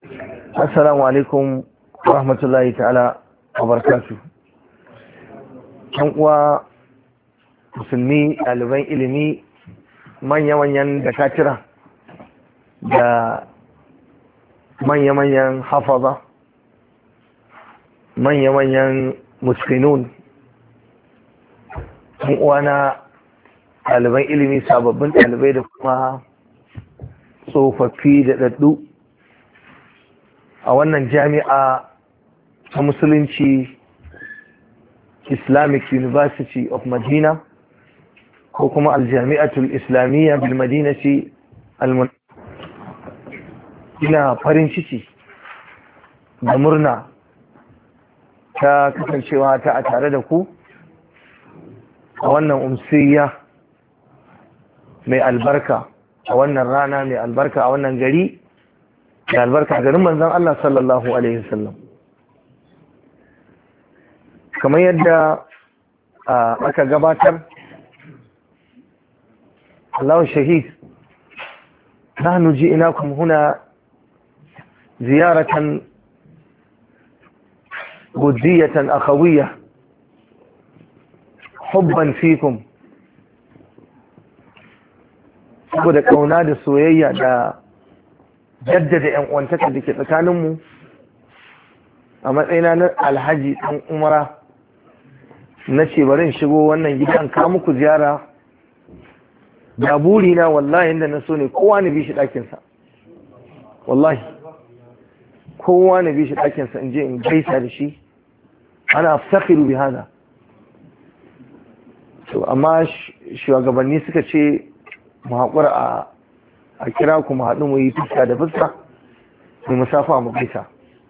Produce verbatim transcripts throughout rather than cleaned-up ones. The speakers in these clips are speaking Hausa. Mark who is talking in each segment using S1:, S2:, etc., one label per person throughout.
S1: Assalamu alaikum wa rahmatullahi ta'ala wa barakatuh. Yan uwa musulmi, ɗaliban ilimi, manya-manyan dakatira da manya-manyan hafaza, manya-manyan muskinun, yan uwa na ɗaliban ilimi, sababbin ɗalibai da kuma tsofaffi da ɗaɗɗu a wannan jami'a ta musulunci Islamic University of Madina ko kuma aljami'atul islamiyya bil madinati al ina farin ciki da murna ta kasancewa ta a tare da ku a wannan umsiyya mai albarka, a wannan rana mai albarka, a wannan gari da albarka, garin manzon Allah sallallahu alaihi wasallam. Kamar yadda aka gabatar, Allahu shahid, nahnu ji'nakum huna ziyaratan gudiyatan akhawiyya hubban fikum, saboda kauna da soyayya da jaddada yan uwantaka da ke tsakaninmu a matsayina na alhaji ɗan umara, na ce bari in shigo wannan gidan ka muku ziyara. da burina wallahi inda na so ne kowa na bi shi ɗakinsa, wallahi kowa na bi shi ɗakinsa in je in gaisa da shi, ana aftakhiru bi hada. to amma shugabanni suka ce mu haƙura a a kira ku mu haɗu mu yi fuska da fuska mu musafa mu gaisa.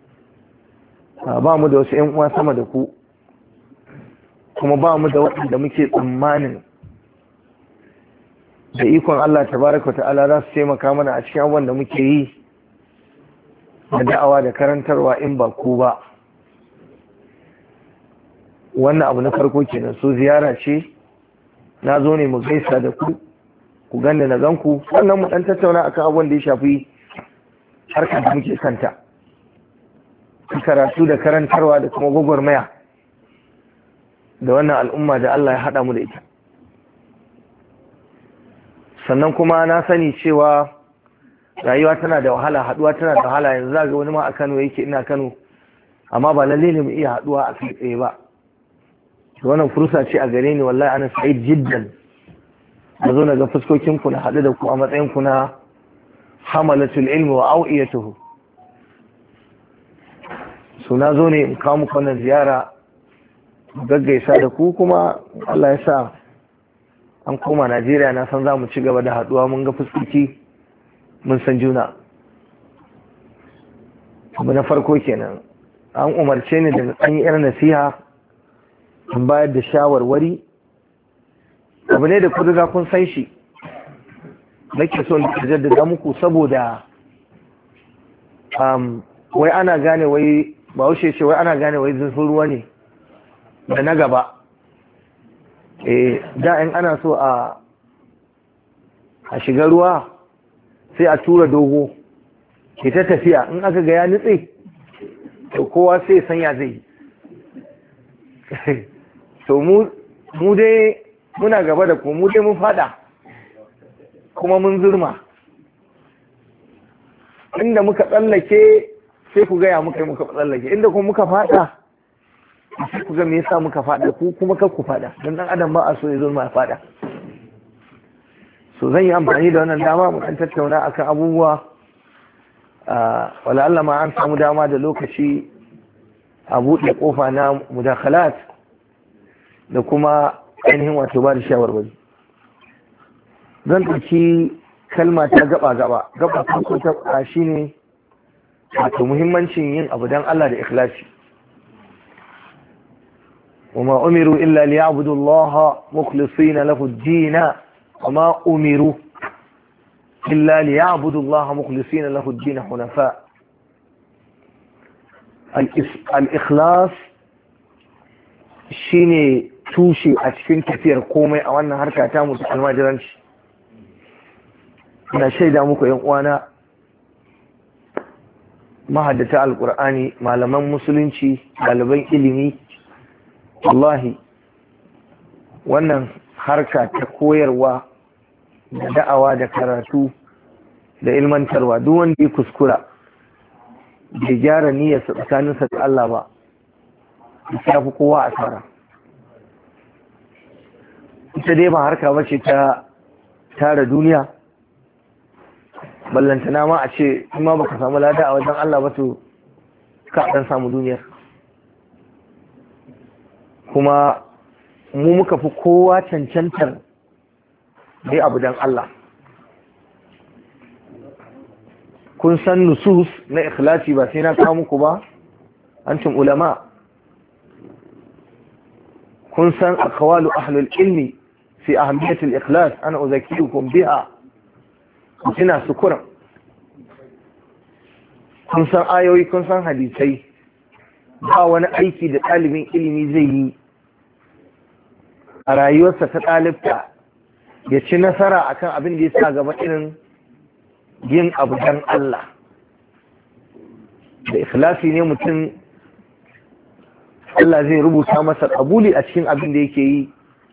S1: ba mu da wasu ƴan uwa sama da ku, kuma ba mu da waɗanda muke tsammanin da ikon Allah tabaraka ta'ala za su taimaka mana a cikin abubuwan da muke yi da da'awa da karantarwa in ba ku ba. wannan abu na farko kenan. so ziyara ce, na zo ne mu gaisa da ku, ku ganda na ganku, sannan mu dan tattauna akan abubuwan da ya shafi harkar da muke kanta, karatu da karantarwa da kuma gwagwarmaya da wannan al'umma da Allah ya haɗa mu da ita. sannan kuma na sani cewa rayuwa tana da wahala, haɗuwa tana da wahala. yanzu za ga wani ma a Kano yake, ina Kano, amma ba lalle ne mu iya haɗuwa a kai tsaye ba. wannan fursa ce a gare ni, wallahi ana sa'id jiddan da zo na ga fuskokinku na haɗu da ku a matsayinku na hamalatul ilmi wa au'iyatuhu. so na zo ne in kawo muku wannan ziyara, gaggaisa da ku, kuma Allah ya sa an koma Najeriya, na san za mu ci gaba da haɗuwa, mun ga fuskoki, mun san juna. abu na farko kenan, an umarce ni da an yi irin nasiha, in bayar da shawarwari. abu ne da ku riga kun san shi, nake so da jaddada muku, saboda um, wai ana gane wai bahaushe ce wai ana gane wai zurfin ruwa ne da na gaba. eh da in ana so a a shiga ruwa sai a tura dogo ke ta tafiya, in aka ga ya nutse to kowa sai sanya zai. to mu mu dai muna gaba da ku, mu dai mun fada kuma mun zurma, inda muka tsallake sai ku gaya muka yi muka tsallake, inda kuma muka fada sai ku ga me yasa muka fada, ku kuma kar ku fada, dan dan adam ba a so ya zurma ya fada. so zan yi amfani da wannan dama mu kan tattauna akan abubuwa, wala Allah ma an samu dama da lokaci a buɗe kofa na mudakhalat da kuma ainihin wato ba da shawarwari. zan ɗauki kalma ta gaba-gaba. gaba farko ta shi ne wato muhimmancin yin abu don Allah da ikhlasi. وما أمروا إلا ليعبدوا الله مخلصين له الدين وما أمروا إلا ليعبدوا الله مخلصين له الدين حنفاء. الإخلاص shine tushe a cikin tafiyar komai a wannan harka ta mutu almajiranci. ina shaida muku yan uwana mahaddata alkur'ani, malaman musulunci, ɗaliban ilimi, wallahi wannan harka ta koyarwa da da'awa da karatu da ilmantarwa duk wanda ya kuskura bai gyara niyyarsa tsakaninsa da Allah ba ya fi kowa asara. Ita dai ba harka ba ce ta tara duniya, ballantana ma a ce in ma baka samu lada a wajen Allah ba to ka dan samu duniyar. Kuma mu muka fi kowa cancantar dai abu dan Allah. Kun san nusus na ikhlasi ba sai na kawo muku ba, antum ulama. Kun san aqwalu ahlul ilmi fi ahamiyat al-ikhlas, ana uzakirukum biha. Ina sukura. Kun san ayoyi, kun san hadisai. Ba wani aiki da ɗalibin ilimi zai yi a rayuwarsa ta ɗalibta ya ci nasara akan abin da ya sa gaba irin yin abu dan Allah. Da ikhlasi ne mutum Allah zai rubuta masa kabuli a cikin abin da yake yi,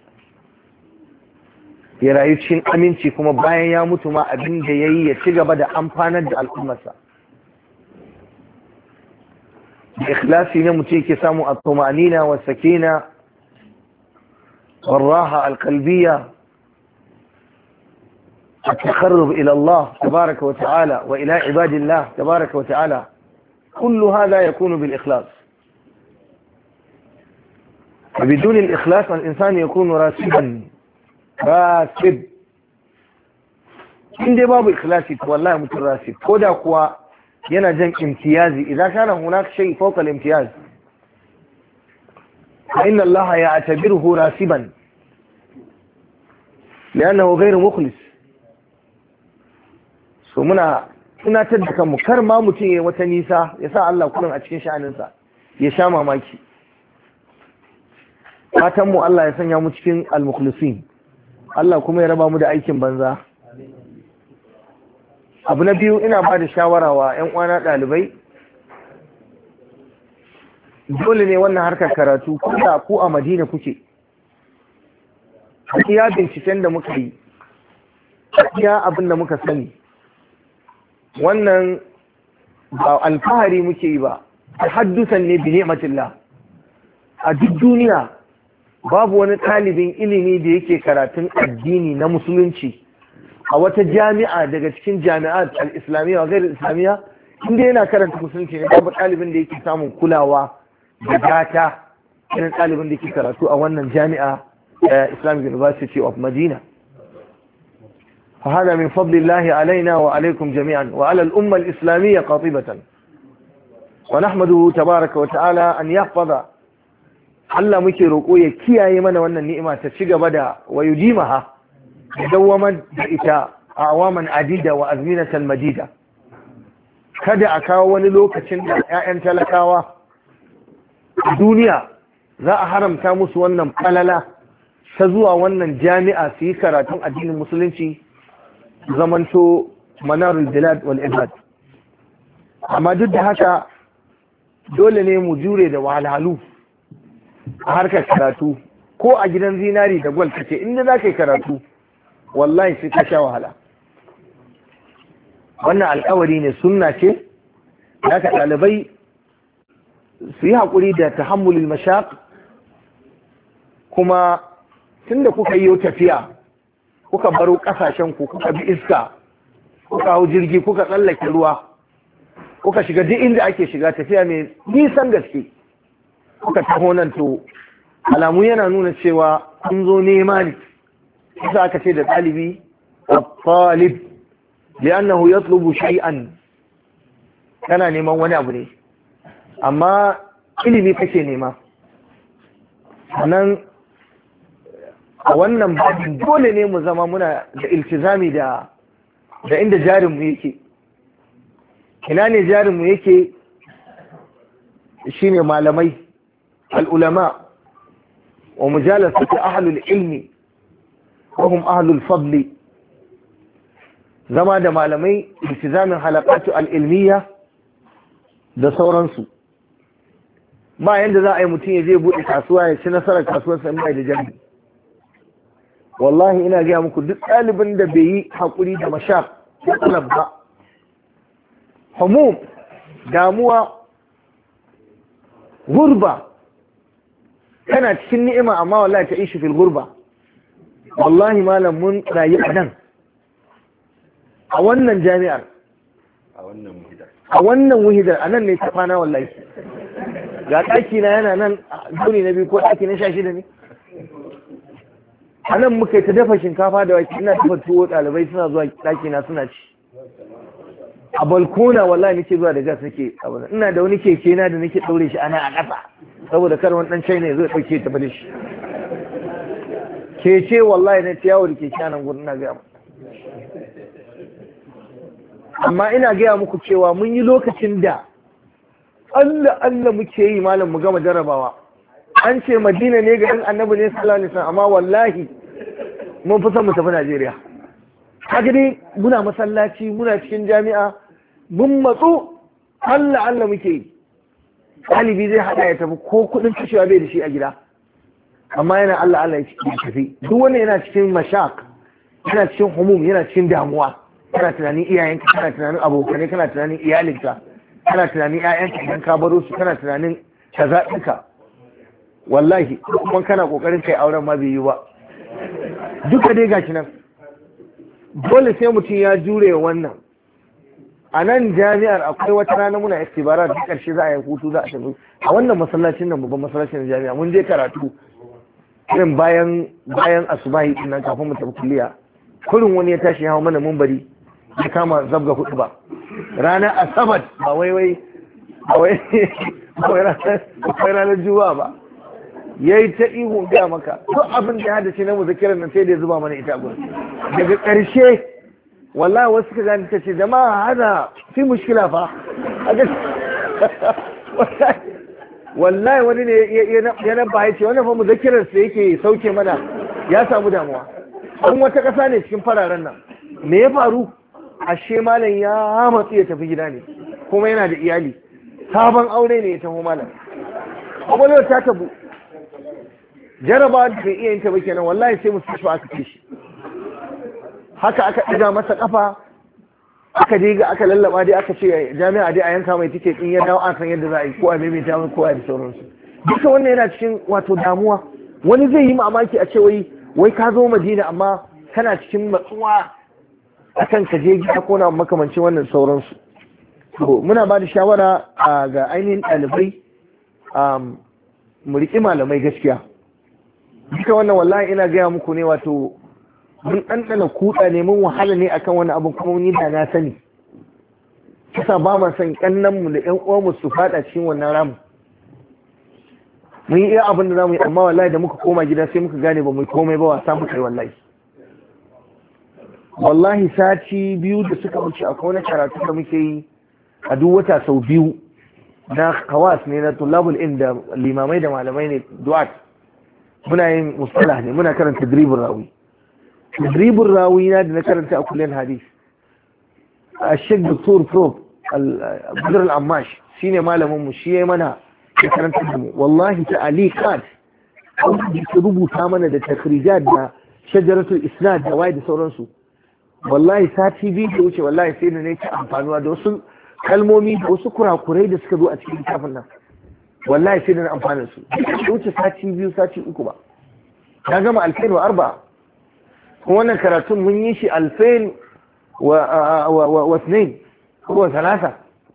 S1: ya rayu cikin aminci, kuma bayan ya mutu ma abin da ya yi ya ci gaba da amfanar da al'ummarsa. Da ikhlasi ne mutum yake samu a tumanina wa sakina والراحة القلبية، التقرب إلى الله تبارك وتعالى وإلى عباد الله تبارك وتعالى، كل هذا يكون بالإخلاص. وبدون الإخلاص الإنسان يكون راسبا راسب. إن دي باب إخلاصي والله متراسب كودا كوا ينجم امتيازي. إذا كان هناك شيء فوق الامتياز فإن الله يعتبره راسبا لأنه غير مخلص. so muna tunatar da kanmu kar ma mutum ya wata nisa ya sa Allah kullum a cikin sha'aninsa ya sha mamaki. Fatan mu Allah ya sanya mu cikin al-mukhlisin, Allah kuma ya raba mu da aikin banza. Abu na biyu, ina ba da shawara wa 'yan uwana ɗalibai, dole ne wannan harkar karatu kuma ku a Madina kuke, iya binciken da muka yi, iya abin da muka sani, wannan ba alfahari muke yi ba, tahaddusan ne bi ni'matillah. A duk duniya babu wani ɗalibin ilimi da yake karatun addini na musulunci a wata jami'a daga cikin jami'at al-islamiyya wa gairar islamiyya, inda yana karanta musulunci ne, babu ɗalibin da yake samun kulawa da gata irin ɗalibin da yake karatu a wannan jami'a Islamic University of Medina. فهذا من فضل الله علينا وعليكم جميعا وعلى الأمة الإسلامية قاطبة، ونحمده تبارك وتعالى أن يحفظ. Allah muke roƙo ya kiyaye mana wannan ni'ima ta ci gaba da wa yujimaha, dawwaman da ita a awaman adida wa azminatan madida. Kada a kawo wani lokacin da 'ya'yan talakawa a duniya za a haramta musu wannan falala ta zuwa wannan jami'a su yi karatun addinin musulunci, zamanto manarul bilad wal ibad. Amma duk da haka dole ne mu jure da wahalhalu a harkar karatu, ko a gidan zinari da gwal kace inda za ka yi karatu wallahi sai ka sha wahala. Wannan alƙawari ne, sunna ce. Haka ɗalibai su yi haƙuri da tahammulul mashaq, kuma tunda kuka yi tafiya kuka baro ƙasashen ku, kuka bi iska, kuka hau jirgi, kuka tsallake ruwa, kuka shiga duk inda ake shiga, tafiya mai nisan gaske, kuka taho nan, to alamu yana nuna cewa kun zo nema ne. Isa aka ce da ɗalibi at-talib li'annahu yatlubu shay'an, kana neman wani abu ne, amma ilimi kake nema. Sannan a wannan babin dole ne mu zama muna da iltizami da da inda jarinmu yake. Ina ne jarinmu yake? Shine malamai, al'ulama, wa mujalasatu ahlul ilmi wa hum ahlul fadli. Zama da malamai, iltizamin halaqatu al-ilmiya, da sauransu. Ba yanda za a yi mutum ya je buɗe kasuwa ya ci nasarar kasuwarsa in bai da jami. Wallahi ina gaya muku duk ɗalibin da bai yi haƙuri da mashaq ya talab ba, humum, damuwa, gurba, kana cikin ni'ima amma wallahi ta ishi fil gurba. Wallahi malam mun rayu a nan, a wannan jami'ar, a wannan wuhidar, a nan ne ta kwana wallahi. Ga ɗaki na yana nan duni na biyu ko ɗaki na sha shida ne. A nan muka yi ta dafa shinkafa da wake, ina dafa tuwo, ɗalibai suna zuwa ɗaki na suna ci. A balkona wallahi nake zuwa da gas nake abu. Ina da wani keke na da nake ɗaure shi ana a ƙasa saboda kar wani ɗan China ya zo ya ɗauke ta bada shi. Keke wallahi na ciyawo da keke a nan gurin ina gaya. Amma ina gaya muku cewa mun yi lokacin da Allah Allah muke yi malam mu gama jarabawa. An ce Madina ne garin Annabi ne sallallahu alaihi wasallam, amma wallahi mun fi son mu tafi Najeriya. Kaga dai muna masallaci, muna cikin jami'a, mun matsu Allah Allah muke yi. Ɗalibi zai haɗa ya tafi ko kuɗin kashewa bai da shi a gida. Amma yana Allah Allah ya tafi. Duk wanda yana cikin mashaq, yana cikin humum, yana cikin damuwa. Kana tunanin iyayenka, kana tunanin abokanai, kana tunanin iyalinka, kana tunanin ƴaƴanka idan ka baro su, kana tunanin kaza ɗinka. Wallahi kuma kana kokarin kai auren ma bai yi ba. Duka dai gashi nan. Dole sai mutum ya jure wannan. A nan jami'ar akwai wata rana muna istibara da karshe za a yi hutu za a tafi. A wannan masallacin nan babban masallacin jami'a mun je karatu irin bayan bayan asubahi din nan kafin mu tafi kulliya. Kurin wani ya tashi ya hawo mana munbari ya kama zabga hudu ba. Ranar Asabar ba wai wai ba wai ba ranar Juma'a ba. Yayi ta ihu ga maka to abin da ya hada shi na muzakirar nan sai da ya zuba mana ita gurin. Daga ƙarshe wallahi wasu ka gani ta ce jama'a hada fi mushkila fa. Wallahi wani ne ya nabba ya ce wannan fa muzakirar sa yake sauke mana ya samu damuwa. An wata ƙasa ne cikin fararen nan. Me ya faru? Ashe malam ya matsu ya tafi gida ne kuma yana da iyali. Sabon aure ne ya tafi malam. Abubuwa ta tabu. Jaraba da bai iya yin ta ba kenan wallahi sai musu aka ce shi. Haka aka ɗiga masa ƙafa, aka je ga aka lallaba dai aka ce jami'a dai a yanka mai tiket in ya dawo an san yadda za a yi ko a maimaita mai kowa da sauransu. Duka wannan yana cikin wato damuwa. Wani zai yi mamaki a ce wai wai ka zo Madina amma kana cikin matsuwa akan ka je gida ko na makamancin wannan sauransu. To muna ba da shawara ga ainihin ɗalibai mu riƙi malamai gaskiya. Duka wannan wallahi ina gaya muku ne wato mun ɗanɗana kuɗa ne mun wahala ne akan wani abin kuma mun yi da na sani. Kasa ba ma son ƙannanmu da ƴan uwanmu su faɗa cikin wannan ramu. Mun yi iya abin da za mu yi amma wallahi da muka koma gida sai muka gane ba mu komai ba wasa muka yi wallahi. Wallahi sati biyu da suka wuce akwai wani karatu da muke yi a duk wata sau biyu na kawas ne na tulabul in da limamai da malamai ne du'at. Muna yin mustalah ne muna karanta dribin rawi. Dribin rawi na da na karanta a kullum hadis. A Sheikh Doctor Prof Badr al-Ammash shine malamin mu shi yayi mana ya karanta da mu. Wallahi ta'aliqat an rubuta mana da takrijat da shajaratul isnad da wai da sauransu. Wallahi sati biyu da wuce wallahi sai da ne ta amfanuwa da wasu kalmomi da wasu kurakurai da suka zo a cikin littafin nan. Wallahi sai da na amfana su. Da wuce sati biyu sati uku ba. Na gama alfain wa arba. Kuma wannan karatun mun yi shi alfain wa wa snain ko wa salasa.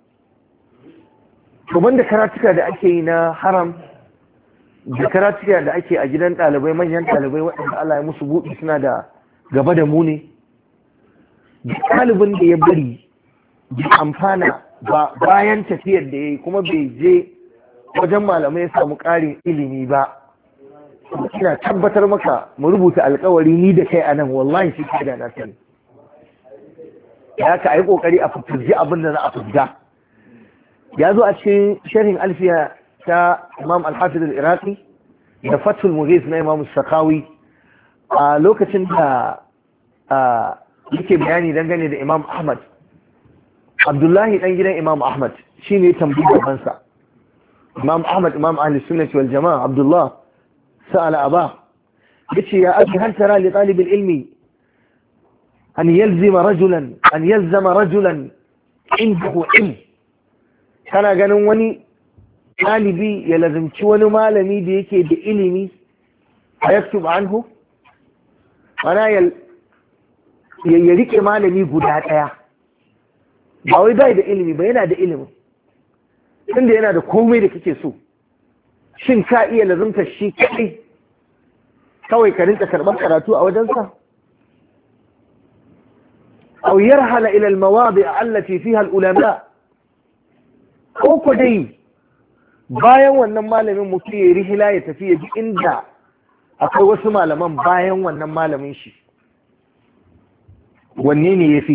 S1: To banda karatuka da ake yi na haram da karatuka da ake a gidan ɗalibai manyan ɗalibai waɗanda Allah ya musu buɗi suna da gaba da mu ne. Duk ɗalibin da ya bari bai amfana ba bayan tafiyar da ya yi kuma bai je wajen malamai ya samu ƙarin ilimi ba, ina tabbatar maka mu rubuta alkawari ni da kai a nan wallahi shi ke da na sani. Ya ka yi ƙoƙari a fitarji abin da za a fitga. Ya zo a cikin sharhin alfiya ta Imam Al-Hafiz Al-Iraqi da Fathul Mughis na Imam Sakawi a lokacin da yake bayani dangane da Imam Ahmad. Abdullahi dan gidan Imam Ahmad shine tambayi babansa Imam Ahmad Imam Ahli Sunnah wal Jama'a Abdullah sa'ala aba yace ya abi hal tara li talib al-ilmi an yalzima rajulan an yalzama rajulan indahu ilm kana ganin wani ɗalibi ya lazimci wani malami da yake da ilimi a yaktub anhu ana ya rike malami guda ɗaya ba wai bai da ilimi ba, yana da ilimin tunda yana da komai da kake so, shin ka iya lazimta shi kaɗai kawai ka rinka karɓar karatu a wajensa? أو يرحل إلى المواضع التي فيها العلماء ko ku dai bayan wannan malamin mutum ya rihila ya tafi ya ji inda akwai wasu malaman bayan wannan malamin shi, wanne ne ya fi?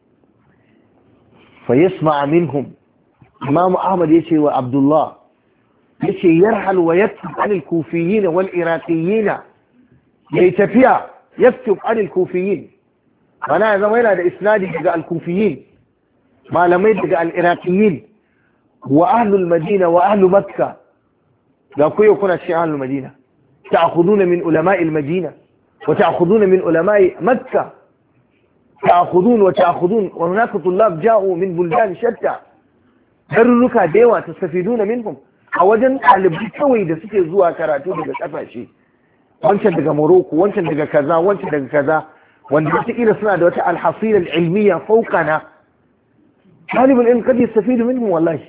S1: fa yasma minhum. Imam Ahmad ya ce wa Abdullah ya ce yarhal wa yaktub anil kufiyin wal iraqiyin, yayi tafiya yaktub anil kufiyin, mana ya zama yana da isnadi daga al-kufiyin, malamai daga al-iraqiyin wa ahlul madina wa ahlu makka. ga ku yau kuna cikin ahlul madina, ta'khuduna min ulama'i al-madina wa ta'khuduna min ulama'i makka, ta'khudun wa ta'khudun wa hunaka tullab ja'u min buldan shatta, garuruka da yawa tastafiduna minhum. a wajen ɗalibai kawai da suke zuwa karatu daga ƙasashe, wancan daga Morocco, wancan daga kaza, wancan daga kaza, wanda wataƙila suna da wata alhasilar ilmiya fauƙana, ɗalibin ilm kad yastafidu minhum wallahi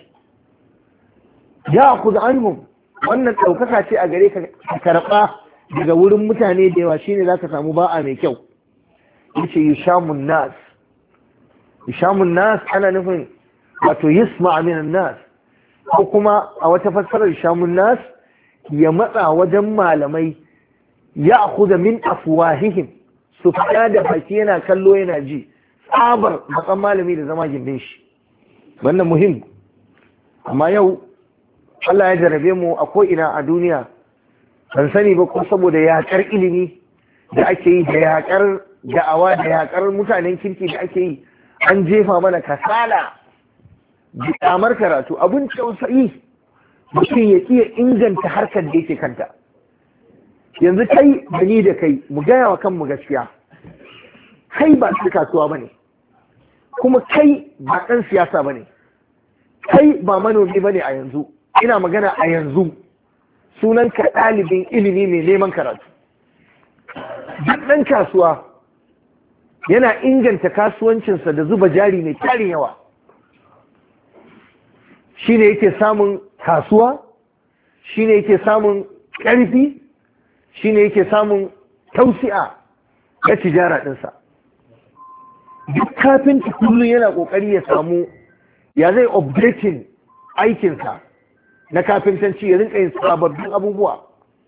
S1: ya akhudh anhum. wannan ɗaukaka ce a gare ka karɓa daga wurin mutane da yawa, shine zaka samu ba'a mai kyau. yace yushamun nas, yushamun nas ana nufin wato yasma' min an-nas, ko kuma a wata fassarar yushamun nas ya matsa wajen malamai, ya akhudha min afwahihim, su faɗa da baki yana kallo yana ji, tsabar matsan malami da zama gindin shi. wannan muhim. amma yau Allah ya jarabe mu a ko'ina a duniya, ban sani ba ko saboda yaƙar ilimi da ake yi da yaƙar da'awa da yaƙar mutanen kirki da ake yi, an jefa mana kasala da ƙyamar karatu. abin tausayi mutum ya iya inganta harkar da yake kanta. yanzu kai da ni da kai mu gaya wa kanmu gaskiya, kai ba ɗan kasuwa ba ne, kuma kai ba ɗan siyasa ba ne, kai ba manomi ba ne a yanzu. ina magana a yanzu, sunanka ɗalibin ilimi mai neman karatu. duk ɗan kasuwa yana inganta kasuwancinsa da zuba jari mai tarin yawa, shi ne yake samun kasuwa, shi ne yake samun ƙarfi, shi ne yake samun tausi'a na tijara ɗinsa. duk kafinta kullum yana ƙoƙari ya samu ya zai updating aikinsa na kafintanci, ya rinka yin sababbin abubuwa.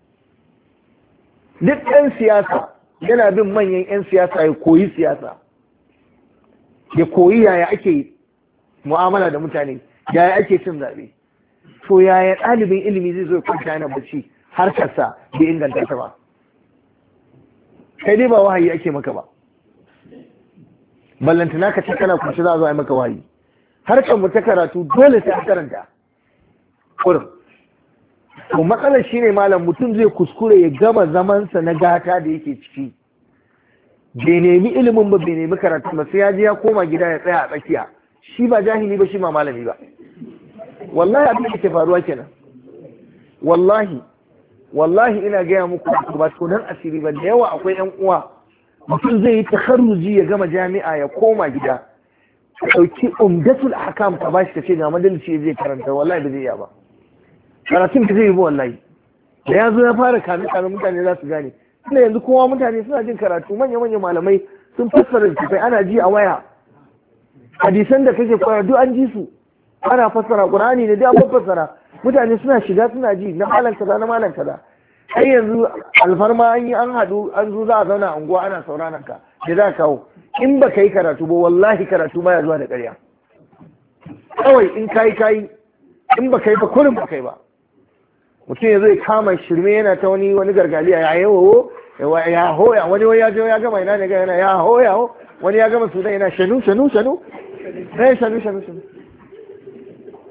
S1: duk ɗan siyasa yana bin manyan 'yan siyasa ya koyi siyasa, ya koyi yaya ake mu'amala da mutane, yaya ake cin zaɓe. to yaya ɗalibin ilimi zai zo kwanta yana bacci harkarsa bai inganta ta ba? kai dai ba wahayi ake maka ba, ballantana ka ce kana kwanci za a zo a yi maka wahayi. harkar mu ta karatu dole sai an karanta kurin. to matsalar shine malam, mutum zai kuskure ya gama zamansa na gata da yake ciki, bai nemi ilimin ba, bai nemi karatu ba, sai ya je ya koma gida ya tsaya a tsakiya. shi ba jahili ba, shi ba malami ba. wallahi abin da ke faruwa kenan. wallahi wallahi ina gaya muku ba sunan asiri ba, da yawa akwai yan uwa, mutum zai yi takharruji ya gama jami'a ya koma gida, ka ɗauki umdatul ahkam ka bashi ka ce ga madalci zai karanta, wallahi ba zai iya ba. karatun ka zai yi ba wallahi. da ya zo ya fara kame kame mutane za su gane. tunda yanzu kowa mutane suna jin karatu, manya manya malamai sun fassara littattafai, ana ji a waya. hadisan da kake koya duk an ji su, ana fassara qur'ani ne duk an fassara, mutane suna shiga suna ji na malan kaza na malan kaza. ai yanzu alfarma an yi an haɗu an zo za a zauna a unguwa ana sauraron ka, da za ka kawo. in ba ka yi karatu ba wallahi karatu baya zuwa da ƙarya. kawai in kayi kayi, in ba ka yi ba kurin ba kai ba. mutum ya zai kama shirme yana ta wani wani gargaliya, ya yawo ya hoya, wani wani ya je ya gama ina ne ga yana ya hoya ho, wani ya gama sudan yana shanu shanu shanu eh shanu shanu shanu.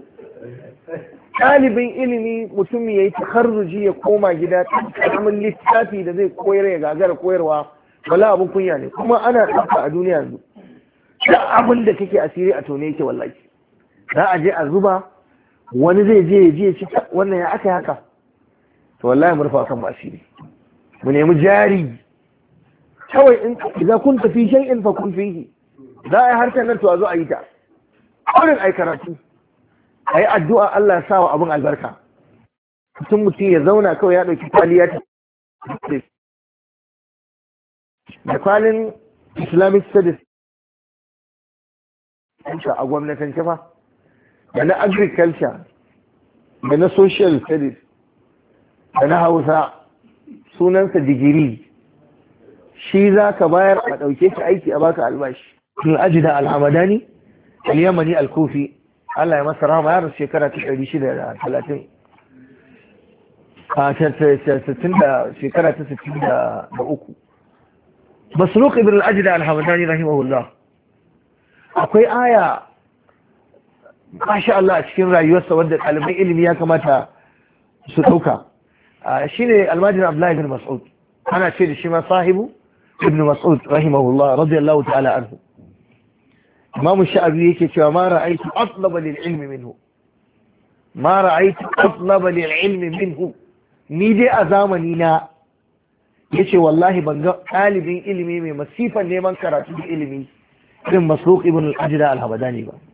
S1: ɗalibin ilimi mutum ya yi takarruji ya koma gida karamin littafi da zai koyar ya gagara koyarwa wala abin kunya ne, kuma ana ɗauka a duniya yanzu da abin da kake asiri a tone yake wallahi. za a je a zuba, wani zai je ya je ya ci wannan ya aka haka, to wallahi mu rufa kan mu asiri, mu nemi jari kawai. in idan kun tafi shay'in fa kun fihi, za a yi harkar nan to a zo a yi ta wurin ai karatu, a yi addu'a Allah ya sa wa abin albarka. mutum mutum ya zauna kawai ya ɗauki kwaliya da kwalin Islamic studies a gwamnatance fa, da na agriculture, da na social studies, da na Hausa, sunansa digiri. shi za ka bayar a ɗauke ka aiki a baka albashi. Al-Ajida Al-Hamadani Al-Yamani Al-Kufi, Allah ya masa rahama, ya rasu shekara ta ɗari shida da talatin a shekara ta sittin da uku. Masruq ibn al-Ajda al-Hamadani rahimahullah, akwai aya masha Allah a cikin rayuwarsa wanda ɗaliban ilimi ya kamata su ɗauka. shine almajin Abdullahi ibn Mas'ud, ana ce da shi ma sahibu ibn Mas'ud rahimahullah radiyallahu ta'ala anhu. Imam Sha'abi yake cewa ma ra'aytu atlaba lil ilmi minhu, ma ra'aytu atlaba lil ilmi minhu, ni dai a zamani na yace wallahi ban ga ɗalibin ilimi mai masifan neman karatu da ilimi irin Masruq ibn al-Ajda al-Hamadani ba.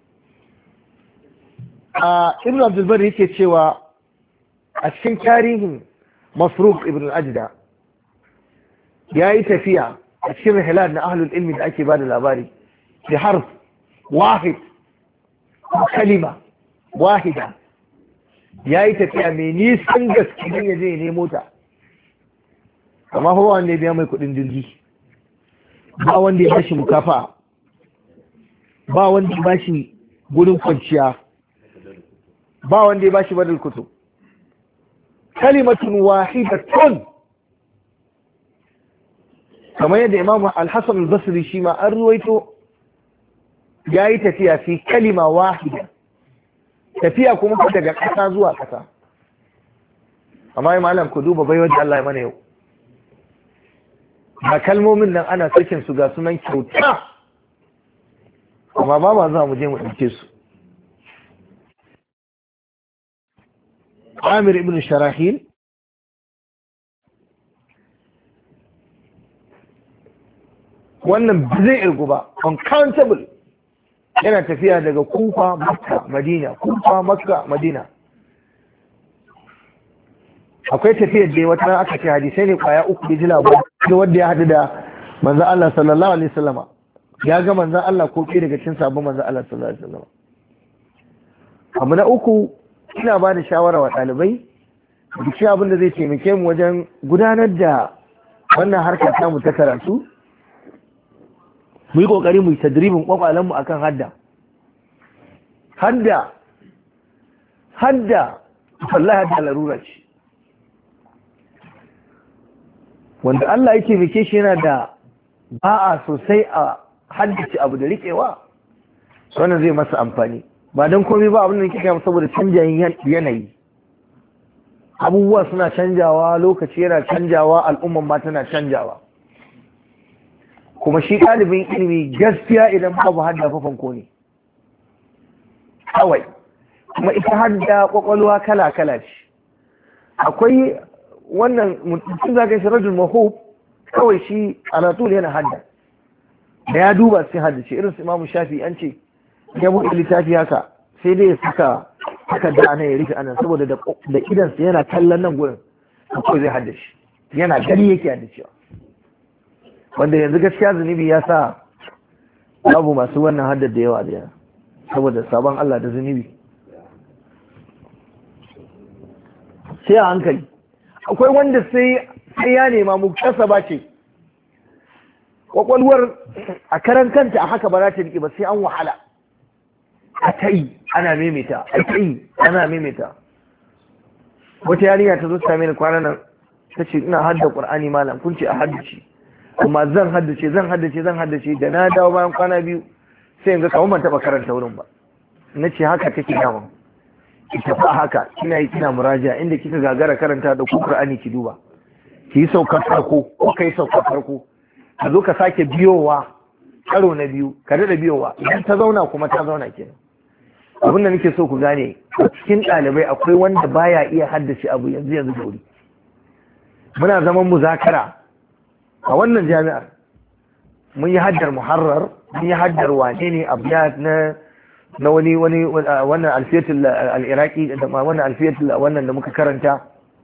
S1: a Ibn Abdul Barr yake cewa a cikin tarihin Masruq ibn al-Ajda yayi tafiya a cikin rihilat na ahlul ilmi da ake bada labari bi harf wahid kalima wahida, yayi tafiya mai nisan gaske don ya je ya nemo ta, amma fa wanda ya biya mai kudin jirgi, ba wanda ya bashi mukafa, ba wanda ya bashi gurin kwanciya, ba wanda ya bashi badal kutub. kalimatun wahidatun, kamar yadda Imam Al-Hasan Al-Basri shi ma an ruwaito yayi tafiya fi kalima wahida, tafiya kuma daga ƙasa zuwa ƙasa. amma malam ku duba bai wajen Allah ya mana yau, ba kalmomin nan ana sakin su ga sunan kyauta, amma ba ma za mu je mu ɗauke su. Amir ibn Sharahil wannan zai irgu ba, uncountable, yana tafiya daga Kufa Makka Madina, Kufa Makka Madina. akwai tafiyar da wata ran aka ce hadisai ne kwaya uku da jila ba wanda ya hadu da manzon Allah sallallahu alaihi wasallama, ya ga manzon Allah ko ke daga cikin sabon manzon Allah sallallahu alaihi wasallama. abu na uku, ina ba da shawara wa ɗalibai duk abin da zai taimake mu wajen gudanar da wannan harkar tamu ta karatu, mu yi kokari mu yi tadribin kwakwalen mu akan hadda hadda hadda wallahi hadda larura ce, wanda Allah yake mike shi yana da ba'a sosai a haddace abu da riƙewa, wannan zai masa amfani. Ba don komai ba abin da nake kai saboda canjayin yanayi, abubuwa suna canjawa, lokaci yana canjawa, al'umman ma tana canjawa. kuma shi ɗalibin ilimi gaskiya idan babu hadda fafanko ne kawai. kuma ita hadda kwakwalwa kala-kala ce. akwai wannan mutum za ka shi rajul mahub, kawai shi anatul yana hadda, da ya duba sai hadda ce. irin su Imamu Shafi an ce ya buɗe littafi haka sai dai ya saka takarda ana ya rufe anan, saboda da idansa yana kallon nan gurin kawai zai hadda shi, yana gani yake hadda cewa. wanda yanzu gaskiya zunubi ya sa babu masu wannan haddar da yawa da saboda sabon Allah da zunubi. sai a hankali. akwai wanda sai ya nema muktasaba ce, kwakwalwar a karan kanta a haka ba za ta riƙe ba, sai an wahala a ta yi ana maimaita, a ta yi ana maimaita. wata yarinya ta zo ta same ni kwanan nan ta ce ina hadda Qur'ani malam, kun ce a haddace amma zan haddace zan haddace zan haddace da na dawo bayan kwana biyu sai in ga kamar ban taɓa karanta wurin ba. na ce haka take dama, ki tafi haka kina yi kina muraja, inda kika gagara karanta da ku Qur'ani ki duba, ki yi saukar farko ko kai saukar farko, ka zo ka sake biyowa karo na biyu, ka daɗa biyowa, idan ta zauna kuma ta zauna kenan. Abin da nake so ku gane, a cikin ɗalibai akwai wanda baya iya haddace abu yanzu yanzu da wuri. Muna zaman muzakara a wannan jami'ar, mun yi haddar muharrar, mun yi haddar wane ne abiyat na na wani wani wannan alfiyatul al-iraqi da wannan alfiyatul wannan da muka karanta,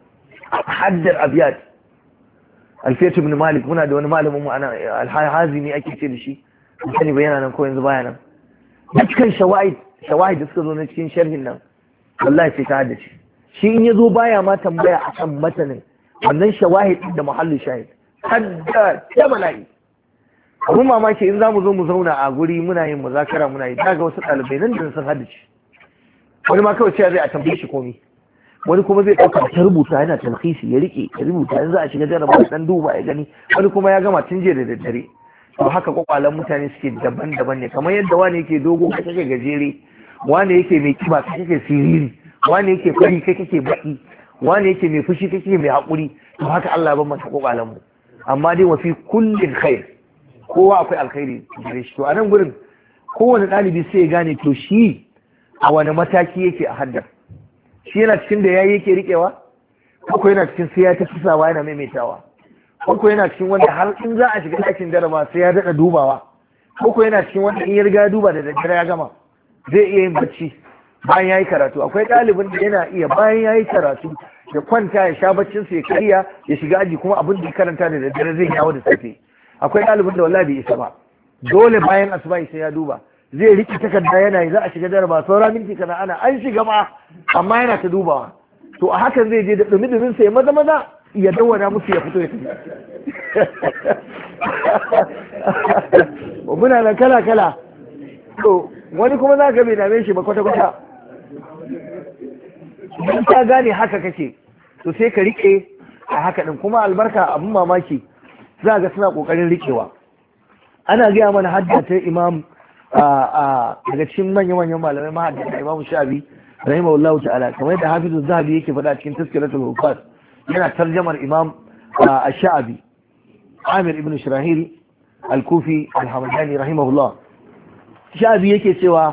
S1: haddar abiyat alfiyatul ibn malik. Muna da wani malamin mu ana al-hazimi ake ce da shi, sani bayana nan ko yanzu baya nan. Dukkan shawahid shawahid da suka zo na cikin sharhin nan wallahi sai ta haddace shi. In ya zo baya ma tambaya akan matanin, wannan shawahid da muhallu shahid hadda ta bala'i. abun mamaki in za mu zo mu zauna a guri muna yin muzakara muna yi, daga wasu ɗalibai nan da sun haddace, wani ma kawai cewa zai a tambaye shi komai, wani kuma zai ɗauka ta rubuta yana talhisi ya rike ya rubuta, yanzu a shiga jarraba dan duba ya gani, wani kuma ya gama tun jiya da daddare. To haka kwakwalen mutane suke daban-daban ne, kamar yadda wani yake dogo kai kake gajere, wani yake mai kiba kai kake siriri, wani yake fari kai kake baki, wani yake mai fushi kai kake mai haƙuri. To haka Allah ya bambanta kwakwalen mu, amma dai wa fi kullin khair, kowa akwai alkhairi gare shi. To a nan gurin kowane ɗalibi sai ya gane to shi a wani mataki yake a haddar, shi yana cikin da yayi yake riƙewa, ko yana cikin sai ya ta kisawa yana maimaitawa, ko yana cikin wanda har in za a shiga ɗakin jaraba sai ya daɗa dubawa, ko yana cikin wanda in ya riga ya duba da daddare ya gama zai iya yin bacci bayan ya yi karatu. Akwai ɗalibin da yana iya bayan ya yi karatu ya kwanta ya sha baccinsa ya karya ya shiga aji kuma abin da ya karanta da daddare zai yawo da safe. Akwai ɗalibin da wallahi bai isa ba, dole bayan asuba sai ya duba, zai riƙe takarda yana yi za a shiga jaraba saura minti kana ana an shiga ma amma yana ta dubawa. To a hakan zai je da ɗumi-ɗumin sa ya maza maza ya dawana musu ya fito ya tafi. Muna nan kala kala. To wani kuma za ka bai dame shi ba kwata kwata. Idan ka gane haka kake to sai ka riƙe a haka ɗin, kuma albarka abin mamaki za ga suna ƙoƙarin riƙewa. Ana gaya mana haddata imam daga cikin manya-manyan malamai mahaddata imam Shafi rahimahullahu ta'ala, kamar yadda Hafizu Zahabi yake faɗa cikin Tazkiratul Huffaz, yana tarjamar imam Ash-Sha'bi Amir ibn Shirahil al-Kufi al-Hamadani rahimahullah. Sha'bi yake cewa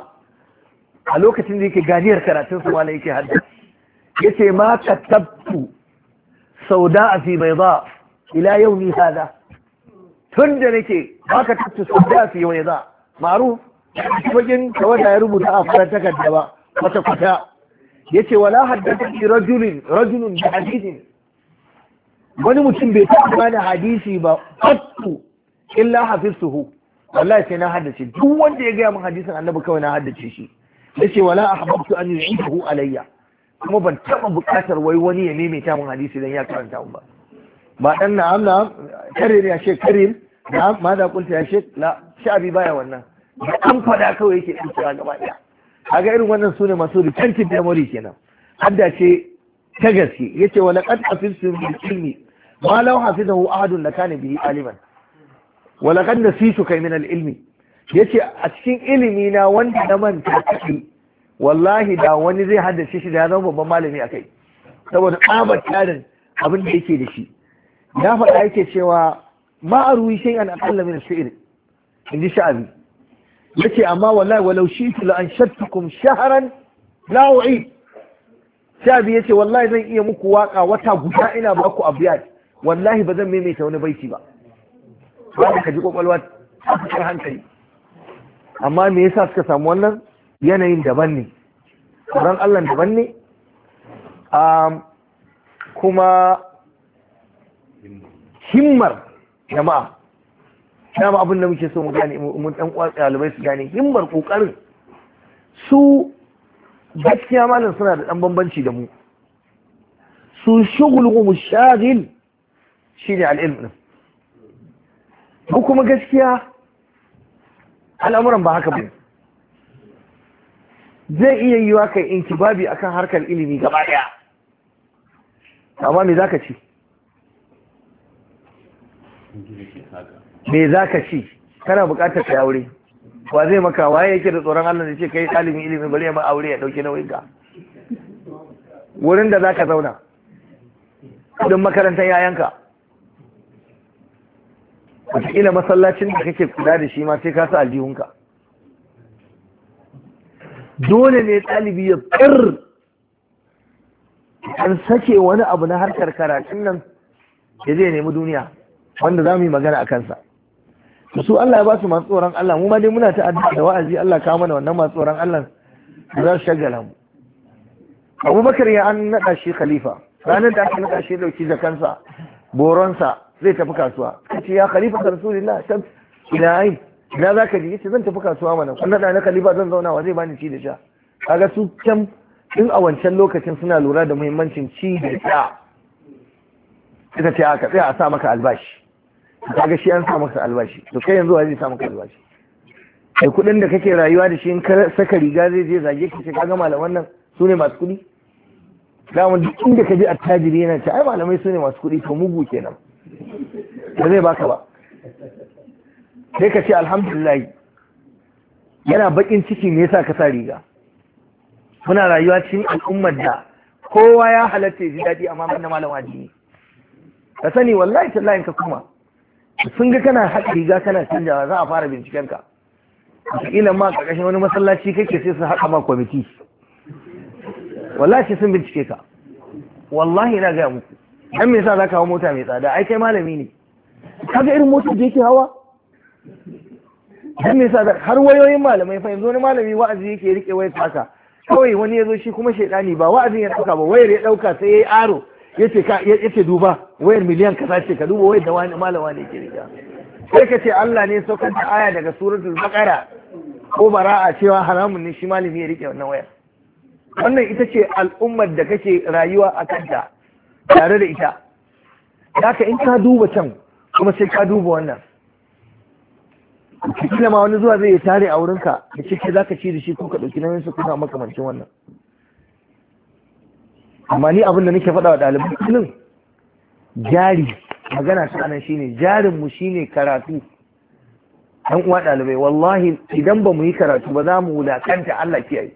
S1: a lokacin da yake ganiyar karatun su wala yake hadda, yace ma katabtu sauda fi bayda ila yawmi hada, tun da nake ma katabtu sauda fi bayda ma'ruf wajen tawada ya rubuta a fara takarda ba kwata kwata. Yace wala haddathani rajulun rajulun bi hadithin, wani mutum bai taɓa bani hadisi ba fattu illa hafiztuhu, wallahi sai na haddace duk wanda ya gaya min hadisin annabi kawai na haddace shi. Yace wala ahbabtu an yu'idahu alayya, kuma ban taɓa buƙatar wai wani ya maimaita min hadisi dan ya karanta mun ba. Ba dan na'am na'am karir ya shek karir na'am ma da kulta ya shek la, Sha'bi baya wannan, an faɗa kawai yake ɗin kira gaba ɗaya. Kaga irin wannan sune masu retentive memory kenan, haddace ta gaske. Yace wala qad hafiztu bil ilmi ma law hafizahu ahadun lakana bihi aliman wala qad nasitu kai min al ilmi. Yace a cikin ilimi na wanda na manta kai wallahi da wani zai haddace shi da ya zama babban malami akai, saboda tsabar tarin abin da yake da shi. Ya faɗa yake cewa ma arwi shay'an aqalla min al-shi'r, inji Sha'bi. Yace amma wallahi walau shi'tu la anshattukum shahran la u'id. Sha'bi yace wallahi zan iya muku waka wata guda ina baku abiyat, wallahi ba zan maimaita wani baiti ba. Ba ka ji kwakwalwa ta fitar hankali. Amma me yasa suka samu wannan yanayin daban ne, tsoron Allah daban ne, kuma himmar jama'a. Dama abin da muke so mu gane, mun ɗan ɗalibai su gane himmar ƙoƙarin su. Gaskiya malam suna da ɗan bambanci da mu, su shugulu mushagil shine al'ilm din, mu kuma gaskiya al'amuran ba haka bane. Zai iya yiwa kai inkibabi akan harkar ilimi gaba ɗaya, amma me zaka ci me zaka ci kana buƙatar ka aure, wa zai maka, waye yake da tsoron Allah da ce kai ɗalibin ilimi bari ya ma aure ya dauke nauyin ka? wurin da za ka zauna, kudin makarantar yayanka, wataƙila masallacin da kake kula da shi ma sai ka sa aljihunka. Dole ne ɗalibi ya tsir an sake wani abu na harkar karatun nan ya zai nemi duniya, wanda za mu yi magana a kansa. Su Allah ya ba su masu tsoron Allah, mu ma dai muna ta'adda da wa'azi, Allah kawo mana wannan masu tsoron Allah da za su shagala mu. Abubakar ya an naɗa shi khalifa, ranar da aka naɗa shi dauki zakansa boronsa zai tafi kasuwa, kace ya khalifa ta rasulillah tab ila ai ina zaka je? Yace zan tafi kasuwa mana, kun naɗa na khalifa zan zauna wa zai bani ci da sha. Kaga su can in a wancan lokacin suna lura da muhimmancin ci da sha. Ita ce aka tsaya a sa maka albashi, kaga shi an sa maka albashi, to kai yanzu wa zai sa maka albashi? Kai kuɗin da kake rayuwa da shi in ka saka riga zai je zage ka ce kaga malaman nan su ne masu kuɗi? Daman duk inda ka je attajiri yana ce ai malamai su ne masu kuɗi, to mugu kenan da zai baka ba. Sai ka ce alhamdulillah, yana bakin ciki me yasa ka sa riga. Muna rayuwa cikin al'ummar da kowa ya halatta ya ji daɗi amma ban da malam addini. Ka sani wallahi tallahi ka kuma sun ga kana haɗa riga kana canjawa za a fara binciken ka. Wataƙila ma ƙarƙashin wani masallaci kake sai su haɗa ma kwamiti. Wallahi sun bincike ka. Wallahi ina gaya muku. Dan me yasa za ka hawa mota mai tsada? Ai kai malami ne. Kaga irin motar da yake hawa? Dan me yasa har wayoyin malamai fa yanzu wani malami wa'azi yake rike wayar haka. Kawai wani ya zo shi kuma shaidani ba wa'azin ya ɗauka ba, wayar ya ɗauka sai ya yi aro. Yace ka yace duba wayar miliyan kaza ce, ka duba wayar da wani malama ne yake rike. Sai ka ce Allah ne saukar da aya daga suratul baqara ko bara'a cewa haramun ne shi malami ya rike wannan wayar. Wannan ita ce al'ummar da kake rayuwa a kanta tare da ita. Haka in ka duba can kuma sai ka duba wannan. Kila ma wani zuwa zai yi tare a wurinka da cike za ka ci da shi ko ka ɗauki nauyin su kuna makamancin wannan. Amma ni abin da nake faɗa wa ɗalibai kullum jari, magana ta anan shine jarinmu shine karatu. Ɗan uwa ɗalibai, wallahi idan ba mu yi karatu ba za mu wulakanta, Allah kiyaye.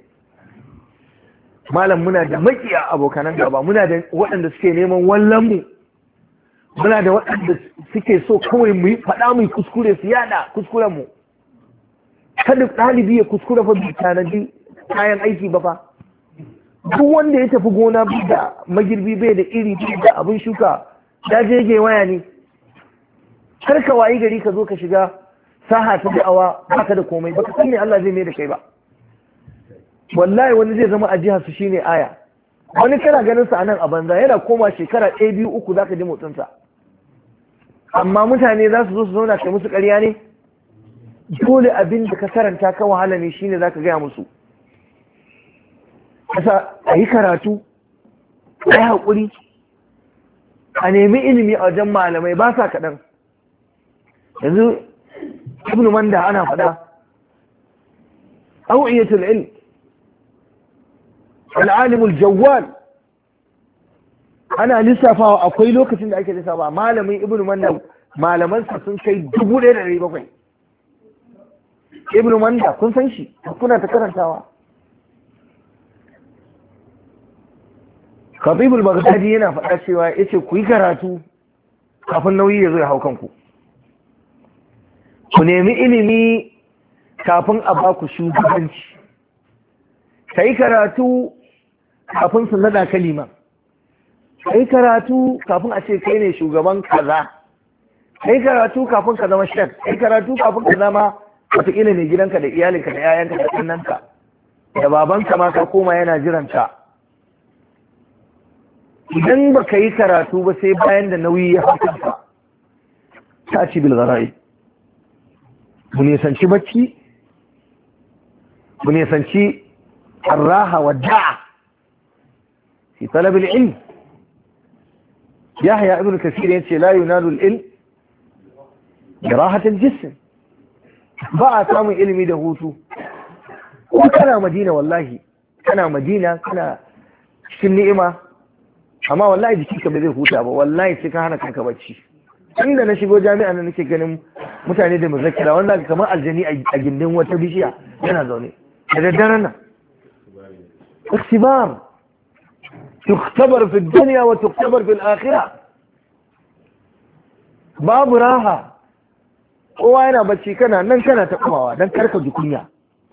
S1: Malam muna da makiya abokanan gaba, muna da waɗanda suke neman wallan mu, muna da waɗanda suke so kawai mu yi faɗa mu kuskure su yada kuskuren mu. Kada ɗalibi ya kuskure fa bi tanadi kayan aiki ba fa. Duk wanda ya tafi gona bai da magirbi, bai da iri, bai da abin shuka, ya je waya ne. Kar ka wayi gari ka zo ka shiga saha ta da'awa baka da komai, baka san me Allah zai mai da kai ba. Wallahi wani zai zama a jihar su shine aya, wani kana ganin sa anan a banza, yana koma shekara ɗaya biyu uku zaka ji motsin sa. Amma mutane za su zo su zauna kai musu ƙarya ne? Dole abin da ka karanta ka wahala ne shine zaka gaya musu. Kasa a yi karatu, a yi haƙuri, a nemi ilimi a wajen malamai ba sa kaɗan. Yanzu Ibn Manda ana faɗa awiyatul ilm, al'alimul jawwal, ana lissafawa akwai lokacin da ake lissafawa malamin Ibn Manda malamansa sun kai dubu ɗaya da ɗari bakwai. Ibn Manda kun san shi, kuna ta karantawa. Khatibul Baghdadi yana faɗa cewa yace ku yi karatu kafin nauyi ya zo ya hau kanku. Ku nemi ilimi kafin a ba ku shugabanci. Ka yi karatu kafin su nada kalima. Ka yi karatu kafin a ce kai ne shugaban kaza. Ka yi karatu kafin ka zama shek. Ka yi karatu kafin ka zama wataƙila ne gidanka da iyalinka da 'ya'yanka da ɗannanka. Da babanka ma ka koma yana jiranka. Idan ba ka yi karatu ba sai bayan da nauyi ya haƙƙa ta ci bilgara'i. Mu nisanci bacci, mu nisanci arraha wa da'a fi talabul ilm. Yahya ibn Kathir yace la yunalu al-ilm bi rahatil jism. Ba a samun ilimi da hutu. Ko kana Madina wallahi, kana Madina kana cikin ni'ima, amma wallahi jikinka ba zai huta ba, wallahi sai ka hana kanka bacci. Inda na shigo jami'a na nake ganin mutane da muzakkira wanda kamar aljani a gindin wata bishiya yana zaune da daddaren nan. Ikhtibar tuktabar fi dunya wa tuktabar fil akhirah. babu raha, kowa yana bacci kana nan kana ta kumawa dan karka ji kunya.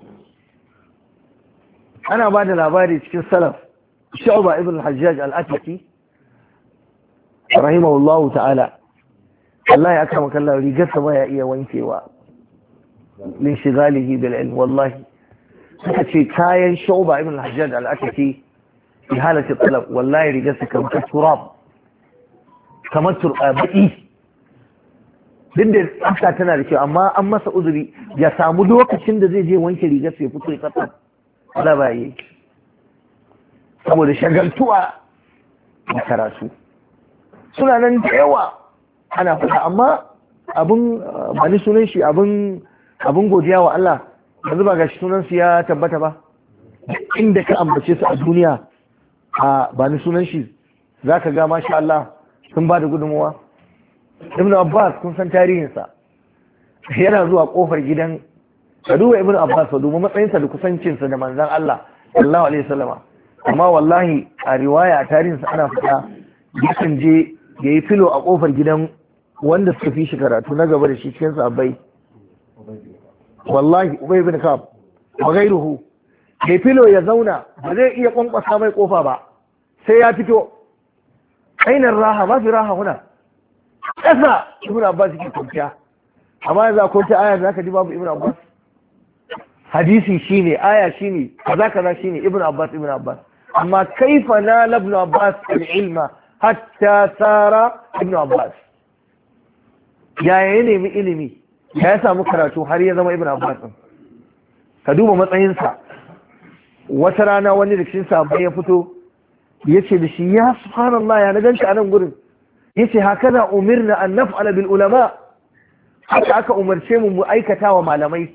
S1: ana ba da labari cikin salaf, Shu'ba ibn al-Hajjaj al-Ataki rahimahullahu ta'ala, wallahi aka maka Allah rigarsa baya iya wankewa min shigalihi bil ilm. wallahi suka ce kayan Shu'ba ibn al-Hajjaj al-Ataki fi halati talab, wallahi rigarsa kamar turab, kamar turbaki. duk da tsafta tana da kyau, amma an masa uzuri ya samu lokacin da zai je wanke rigarsa ya fito ya tsafta, wala ba yi, saboda shagaltuwa da karatu. suna nan da yawa ana faɗa, amma abin ba ni sunan shi abin abin godiya wa Allah, yanzu ba ga shi sunan su ya tabbata ba. inda ka ambace su a duniya a ba ni sunan shi zaka ga masha Allah sun ba da gudunmuwa. Ibn Abbas kun san tarihinsa, yana zuwa kofar gidan, ka duba Ibn Abbas ka duba matsayinsa da kusancinsa da manzon Allah sallallahu alaihi wasallama, amma wallahi a riwaya a tarihinsa ana faɗa yakan je ya yi filo a kofar gidan wanda suka fi shi karatu na gaba da shi cikin sahabbai, wallahi Ubay ibn Ka'ab wa ghayruhu, ya filo ya zauna ba zai iya kwankwasa mai kofa ba sai ya fito. ainar raha, ma fi raha huna ƙasa Ibn Abbas yake kwanciya, amma yanzu akwai ta aya da zaka ji babu Ibn Abbas. hadisi shine, aya shine, kaza kaza shine Ibn Abbas Ibn Abbas. amma kaifa na Ibn Abbas al-ilma hatta sara Ibn Abbas, ya ya nemi ilimi, ya ya samu karatu har ya zama Ibn Abbas. ka duba matsayinsa. wata rana wani da cikin sahabbai ya fito ya ce da shi, ya subhanallah, ya na ganka a nan gurin. ya ce haka na umirna an naf'ala bil ulama, haka aka umarce mu mu aikata wa malamai.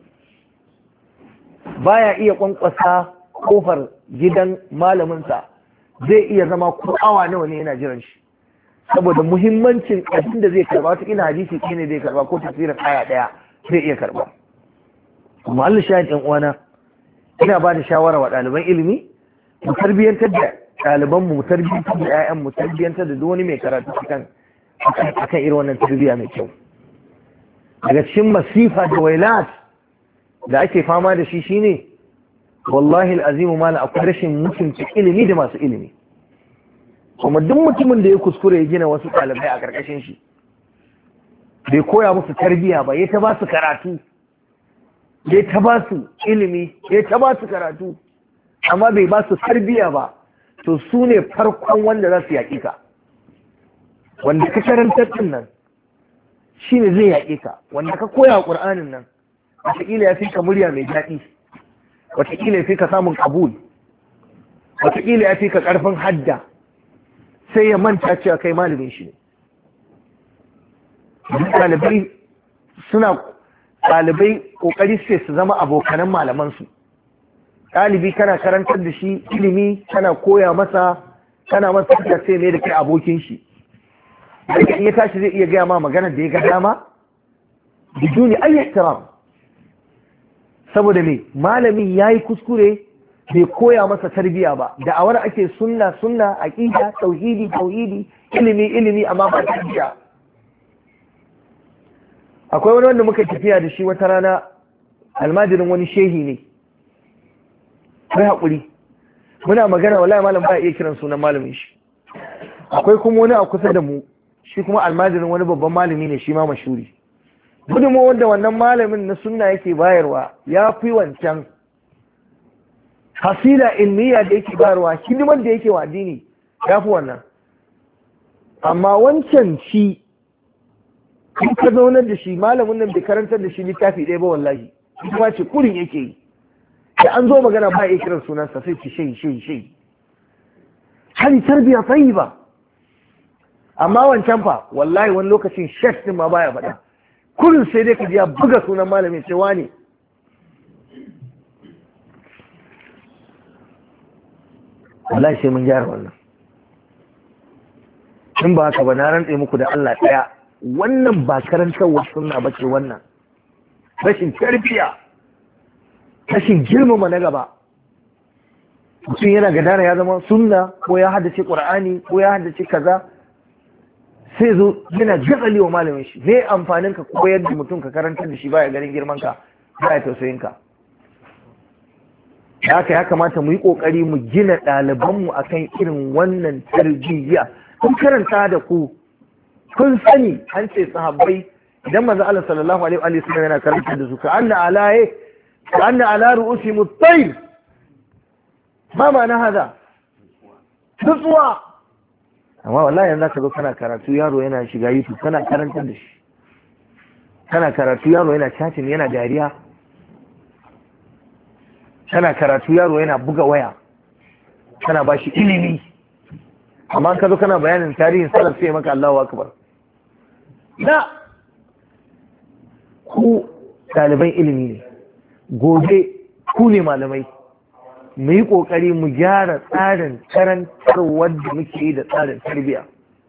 S1: baya iya kwankwasa kofar gidan malaminsa, zai iya zama ko awa nawa ne yana jiran shi, saboda muhimmancin abin da zai karba. wata ina hadisi ɗaya ne zai karba, ko tafsirin aya ɗaya zai iya karba. amma Allah shahid ɗan uwana, ina ba da shawara wa ɗaliban ilimi mu tarbiyyantar da ɗaliban mu tarbiyyantar da ƴaƴan mu tarbiyyantar da duk wani mai karatu akan akan irin wannan tarbiyya mai kyau. daga cikin masifa da wailat da ake fama da shi shine, wallahi al'azimu mala, akwai rashin mutunta ilimi da masu ilimi. kuma duk mutumin da ya kuskure ya gina wasu ɗalibai a ƙarƙashin shi, bai koya musu tarbiyya ba, ya ta ba su karatu, ya ta ba su ilimi, ya ta ba su karatu, amma bai ba su tarbiyya ba, to su ne farkon wanda za su yaƙi ka. wanda ka karantar ɗin nan shi ne zai yaƙi ka, wanda ka koya ƙur'anin nan wataƙila ya fi ka murya mai daɗi, wataƙila ya fi ka samun ƙabul, wataƙila ya fi ka ƙarfin hadda, sai ya manta cewa kai malamin shi ne. ɗalibai suna ɗalibai ƙoƙari suke su zama abokanan malamansu. ɗalibi kana karantar da shi ilimi, kana koya masa, kana masa ta sai ne da kai abokin shi. daga iya tashi zai iya gaya ma magana da ya ga dama biduni ayi ihtiram, saboda me malamin yayi kuskure bai koya masa tarbiya ba. da awar ake sunna sunna, aqida, tauhidi tauhidi, ilimi ilimi, amma ba tarbiya. akwai wani wanda muka tafiya da shi wata rana, almajirin wani shehi ne, kai haƙuri, muna magana wallahi malam ba iya kiran sunan malamin shi. akwai kuma wani a kusa da mu, shi kuma almajirin wani babban malami ne, shi ma mashuri. gudunmu wanda wannan malamin na sunna yake bayarwa ya fi wancan hasila ilmiya da yake bayarwa, hidimar da yake wa addini ya fi wannan. amma wancan shi in ka zaunar da shi, malamin nan bai karantar da shi littafi ɗaya ba wallahi, kuma ce kurin yake yi. da an zo magana ba ya kiran sunansa sai ce shai shai shai, hali tarbiya tsayi ba. amma wancan fa wallahi wani lokacin shek din ma baya faɗa, kurin sai dai ka ji ya buga sunan malamin sai wane. wallahi sai mun gyara wannan. in ba haka ba na rantse muku da Allah ɗaya, wannan ba karantarwa sunna ba ce, wannan rashin tarbiya, rashin girmama na gaba. mutum yana gadara ya zama sunna ko ya haddace qur'ani ko ya haddace kaza, sai zo yana gatsali wa malamin shi. Zai amfanin ka koyar da mutum ka karantar da shi baya ganin girman ka, baya tausayin ka. Haka ya kamata mu yi kokari mu gina ɗaliban mu akan irin wannan tarbiyya. Kun karanta da ku, kun sani an ce sahabbai idan manzo Allah sallallahu alaihi wa sallam yana karantar da su ka anna alaye ka anna ala ru'usi mutayr. Ma ma'ana hada? Nutsuwa. Amma wallahi yanzu ka zo kana karatu yaro yana shiga YouTube kana karantar da shi. Kana karatu yaro yana chatting yana dariya. Kana karatu yaro yana buga waya. Kana ba shi ilimi. Amma ka zo kana bayanin tarihin salaf sai maka Allahu akbar. Da ku ɗaliban ilimi ne. Gobe ku ne malamai. Mu yi ƙoƙari mu gyara tsarin karantarwar da muke yi da tsarin tarbiyya.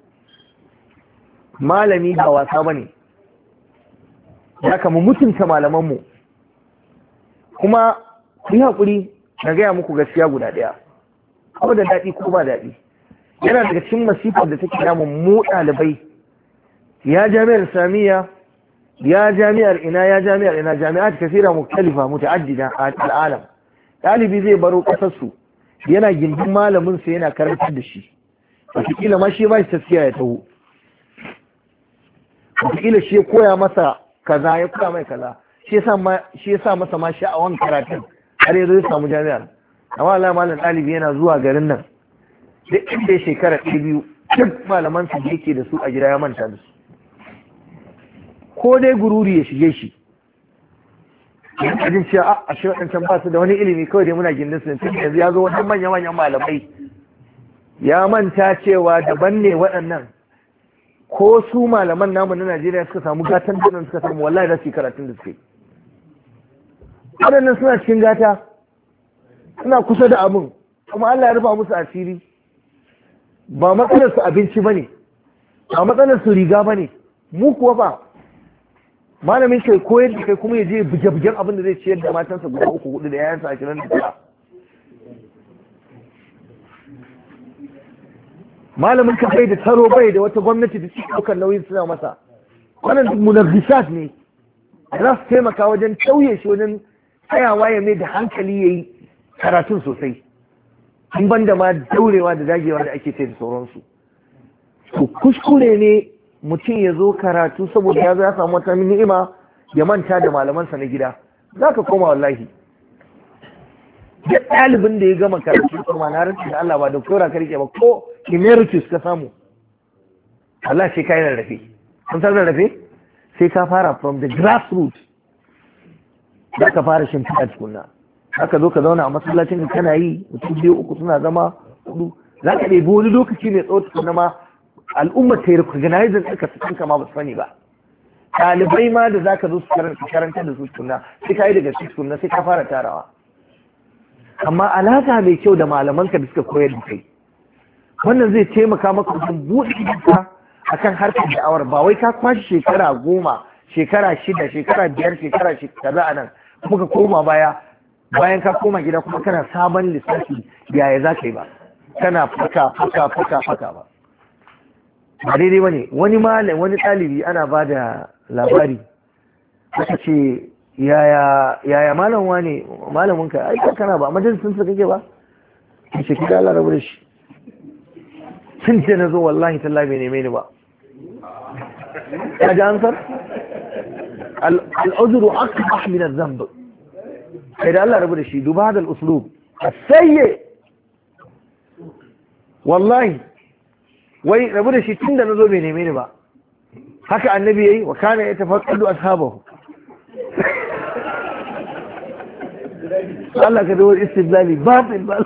S1: Malami ba wasa ba ne, ya kama mutunta malamanmu. Kuma ku yi haƙuri na gaya muku gaskiya guda ɗaya, ko da daɗi ko ba daɗi. Yana daga cikin masifar da take damun mu ɗalibai, ya jami'ar Islamiyya, ya jami'ar ina, ya jami'ar ina, jami'at kasira mukhtalifa muta'addida a al'alam. Ɗalibi zai baro ƙasarsu yana gindin malaminsa yana karantar da shi, wataƙila ma shi ba shi taskiya ya taho, wataƙila shi ya koya masa kaza ya koya mai kaza, shi ya sa masa ma sha'awan karatun har yanzu ya samu jami'ar. Amma Allah malam ɗalibi yana zuwa garin nan duk inda ya shekara ɗaya biyu duk malaman su yake da su a gida ya manta da su, ko dai gururi ya shige shi yana jin cewa a shi waɗancan ba su da wani ilimi, kawai dai muna gindin su tun yanzu ya zo wajen manya-manyan malamai ya manta cewa daban ne waɗannan. Ko su malaman namu na Najeriya suka samu gatan da suka samu wallahi za su yi karatun da suke. Waɗannan suna cikin gata, suna kusa da abin, kuma Allah ya rufa musu asiri. Ba matsalar su abinci ba ne, ba matsalar su riga ba ne, mu kuwa ba. Malamin kai koyar da kai kuma ya je buge-bugen abin da zai ciyar da matansa guda uku hudu da yayansa ashirin da tara. Malamin ka bai da taro bai da wata gwamnati da cikin ɗaukar nauyin suna masa. Wannan duk munafisat ne, za su taimaka wajen tauye shi, wajen tsayawa ya mai da hankali ya yi karatun sosai. An banda ma daurewa da dagewa da ake ce da sauransu. To kuskure ne mutum ya zo karatu saboda ya zo ya samu wata ni'ima ya manta da malamansa na gida. Za ka koma wallahi. Duk ɗalibin da ya gama karatu kuma na rantsi da Allah ba doktora ka rike ba ko emeritus ka samu. Allah sai ka yi rarrafe. Kun san rarrafe? Sai ka fara from the grassroots. Za ka fara shimfiɗa tukunna. Za ka zo ka zauna a masallacin ka kana yi mutum biyu uku suna zama hudu. Za ka ɗebi wani lokaci mai tsawo tukunna ma al'ummar ta yi recognizing ɗinka su kanka ma ba su sani ba. Ɗalibai ma da za ka zo su karanta da su tukunna sai ka yi daga su tukunna sai ka fara tarawa. Amma alaƙa mai kyau da malamanka da suka koyar da kai, wannan zai taimaka maka wajen buɗe idanka akan harkar da'awar. Ba wai ka kwashe shekara goma, shekara shida, shekara biyar, shekara shekara a nan kuma ka koma baya, bayan ka koma gida kuma kana sabon lissafi yaya za ka yi ba, kana faka faka faka faka ba. Ba daidai ba ne. Wani malam wani ɗalibi ana ba da labari aka ce yaya yaya malam wane malamin ka ai kana ba majalisin sa kake ba, ce kida Allah rabu da shi tun da nazo wallahi tallahi bai neme ni ba. Ka ji ansar al-uzru aqbah min adh-dhanb. Kai da Allah rabu da shi, duba hada al-uslub as-sayyi. Wallahi wai rabu da shi tun da nazo bai neme ni ba. Haka annabi yayi, wa kana yatafaqqadu ashabahu. Allah ka dawo istidlali batil ba.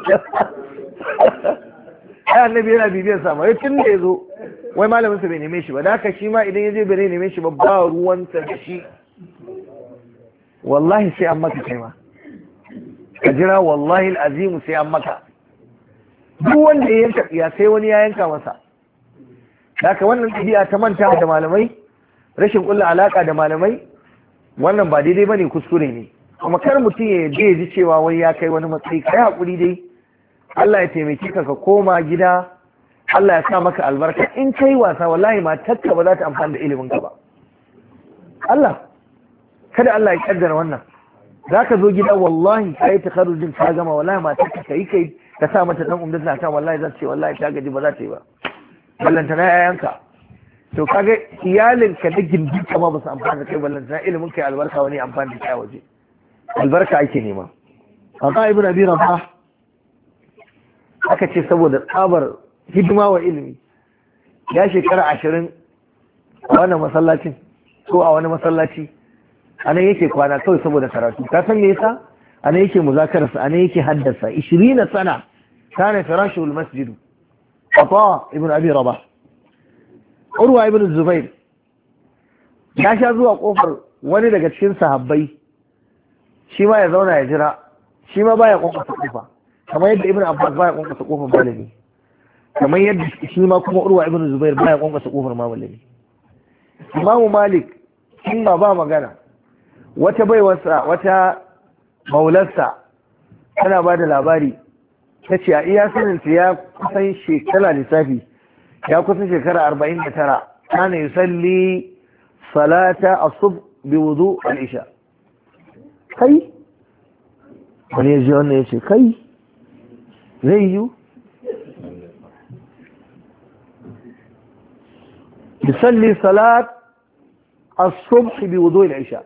S1: Ai annabi yana bibiyar sa mai tun da yazo wai malamin sa bai neme shi ba, da haka shi ma idan yaje bai neme shi ba ba ruwan sa da shi. Wallahi sai an maka kai ma ka jira, wallahi alazim sai an maka. Duk wanda ya yanka ya sai wani ya yanka masa. Da haka wannan tabi'a ta manta da malamai, rashin kulla alaka da malamai, wannan ba daidai bane, kuskure ne. Kuma kar mutum ya je ji cewa wai ya kai wani matsayi, kai hakuri dai Allah ya taimake ka ka koma gida, Allah ya sa maka albarka. In kai wasa wallahi matarka ba za ta amfani da ilimin ka ba. Allah kada Allah ya kaddara wannan. Za ka zo gida wallahi ka yi takarrujin ka gama wallahi matarka ka yi kai ka sa mata dan umdat na kan wallahi za ta ce wallahi ta gaji ba za ta yi ba. Ballanta na yayanka. To kaga iyalin ka da gindi kama ba su amfani da kai ballanta na ilimin kai albarka wani amfani da kai waje. Albarka ake nema. Aka ibn Abi Rabah aka ce saboda tsabar hidima wa ilimi ya shekara ashirin a wannan masallacin ko a wani masallaci a nan yake kwana kawai saboda karatu. Ka san me yasa? A nan yake muzakararsa, a nan yake haddasa ishirin sana kana firashul masjidu. Ata ibn Abi Rabah, Urwa ibn Zubair ya sha zuwa kofar wani daga cikin sahabbai shi ma ya zauna ya jira, shi ma baya kwankwasa kofa kamar yadda Ibn Abbas baya kwankwasa kofar malami, kamar yadda shi ma kuma Urwa ibn Zubair baya kwankwasa kofar malami. Imam Malik in ma ba magana, wata baiwarsa wata maularsa tana ba da labari ta ce a iya saninta ya kusan shekara lissafi ya kusan shekara arba'in da tara kana yusalli salata asub bi wudu al-isha. Kai wani ya ji wannan ya ce kai zai yi yusalli salat الصبح بوضوء العشاء.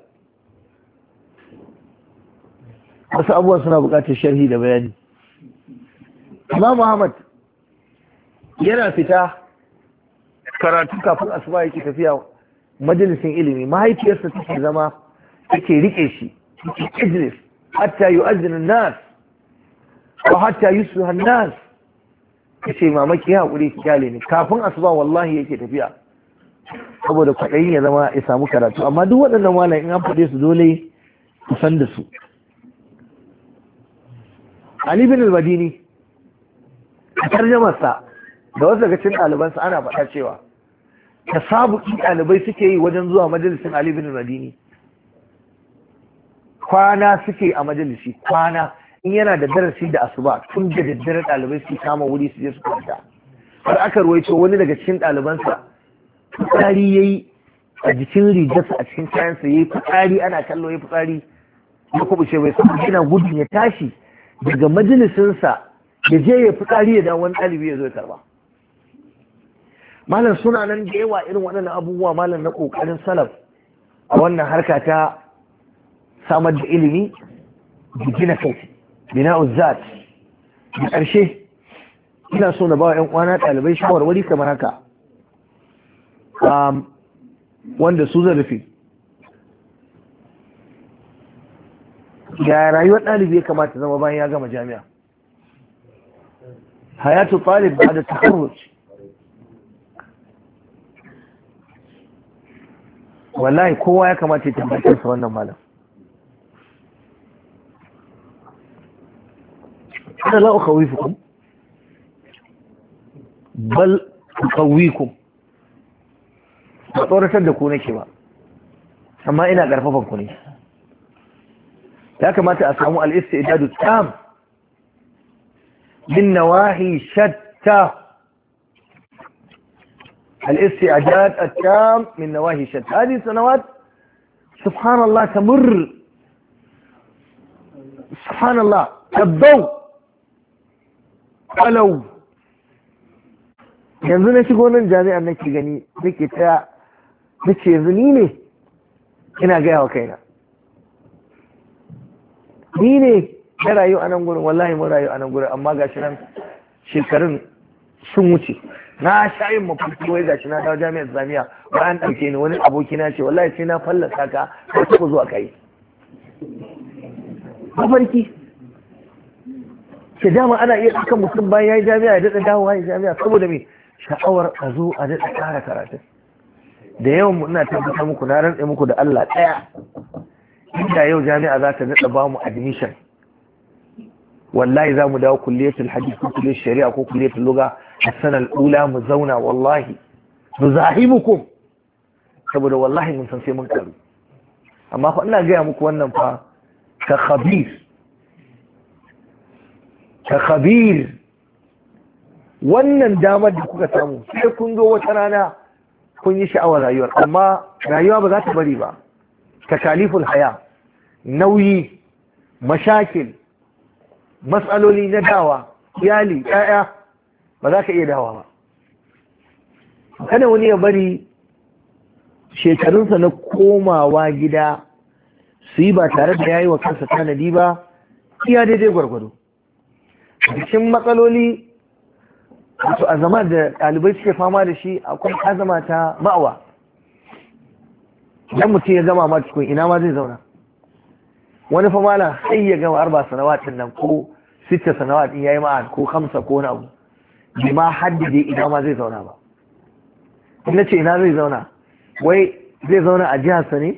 S1: wasu abubuwan suna bukatar sharhi da bayani. Imam Muhammad yana fita karatu kafin asuba yake tafiya majalisin ilimi, mahaifiyarsa take zama take rike shi take ijlis hatta yu'azzina an-nas wa hatta yusbiha an-nas. kace mamaki ya hakuri ki kyale ni, kafin asuba wallahi yake tafiya saboda kwaɗayin ya zama ya samu karatu. Amma duk waɗannan malayin in an faɗe su dole ku san da su. Ali bin al-Madini a tarjamarsa da wasu daga cikin ɗalibansa ana faɗa cewa tasabuki ɗalibai suke yi wajen zuwa majalisin Ali bin al-Madini. Kwana suke a majalisi, kwana in yana da darasi da asuba tun da daddare ɗalibai su kama wuri su je su kwanta. Har aka ruwaito wani daga cikin ɗalibansa fitsari ya yi a jikin rigarsa a cikin kayansa ya yi fitsari, ana kallo ya fitsari ya kubuce bai saboda yana gudun ya tashi daga majalisinsa ya je ya fitsari ya dawo wani ɗalibi ya zo ya karba. Malam suna nan da yawa irin waɗannan abubuwa malam na ƙoƙarin salaf a wannan harka ta samar da ilimi da gina kai, bina'uz zat. Da ƙarshe ina so na ba wa 'yan uwana ɗalibai shawarwari kamar haka. Um, wanda su zan rufe ga rayuwar ɗalibi ya kamata zama bayan ya gama jami'a. hayatu talib ba da takarruj, wallahi kowa ya kamata ya tabbatar sa wannan malam. ana la ukhawifukum bal ukhawikum, ba tsoratar da ku nake ba amma ina ƙarfafan ku ne. ya kamata a samu al-istidadu tam min nawahi shatta, al-istidad at-tam min nawahi shatta. هذه سنوات سبحان الله تمر سبحان الله كالضوء قلو. yanzu na shigo nan jami'an nake gani nake ta nace yanzu ni ne ina gaya wa kaina ni ne na rayu a nan gurin, wallahi mun rayu a nan gurin amma gashi nan shekarun sun wuce. na sha yin mafarki wai gashi na dawo jami'ar islamiyya bayan ɗauke ni wani aboki na ce wallahi sai na fallasa ka ka taɓa zuwa kai mafarki. ke dama ana iya ɗaukan mutum bayan ya yi jami'a ya daɗa dawowa ya jami'a saboda me sha'awar a zo a daɗa ƙara karatu. da yawan mu ina tabbatar muku na rantse muku da Allah ɗaya, inda yau jami'a za ta daɗa ba mu admission wallahi za mu dawo kulliyatul hadith ko kulliyatul shari'a ko kulliyatul lugha a sanar ula mu zauna wallahi mu zahimukum, saboda wallahi mun san sai mun karu. amma fa ina gaya muku wannan fa ka khabir ka khabir wannan damar da kuka samu sai kun zo wata rana kun yi sha'awar rayuwar, amma rayuwa ba za ta bari ba. takaliful haya, nauyi, mashakil, matsaloli na dawa, iyali, ƴaƴa, ba za ka iya dawa ba. Kada wani ya bari shekarunsa na komawa gida su yi ba tare da yayi wa kansa tanadi ba, iya daidai gwargwado. Cikin matsaloli wato azama da ɗalibai suke fama da shi akwai azama ta ma'awa. Idan mutum ya gama ma cikin ina ma zai zauna, wani fa mala sai ya gama arba sanawatin nan ko sita sanawatin yayi ma'an ko hamsa ko wani abu, bai ma haddade ina ma zai zauna ba. Ina ce ina zai zauna, wai zai zauna a jiharsa ne?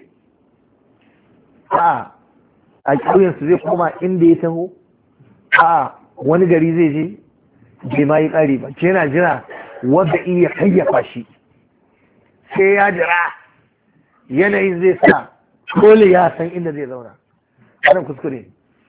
S1: a a ƙauyensu zai koma inda ya taho? a wani gari zai je? bai ma yi ƙari ba, ce yana jira wanda iya kayyafa shi, sai ya jira yanayin zai sa dole ya san inda zai zauna. wannan kuskure,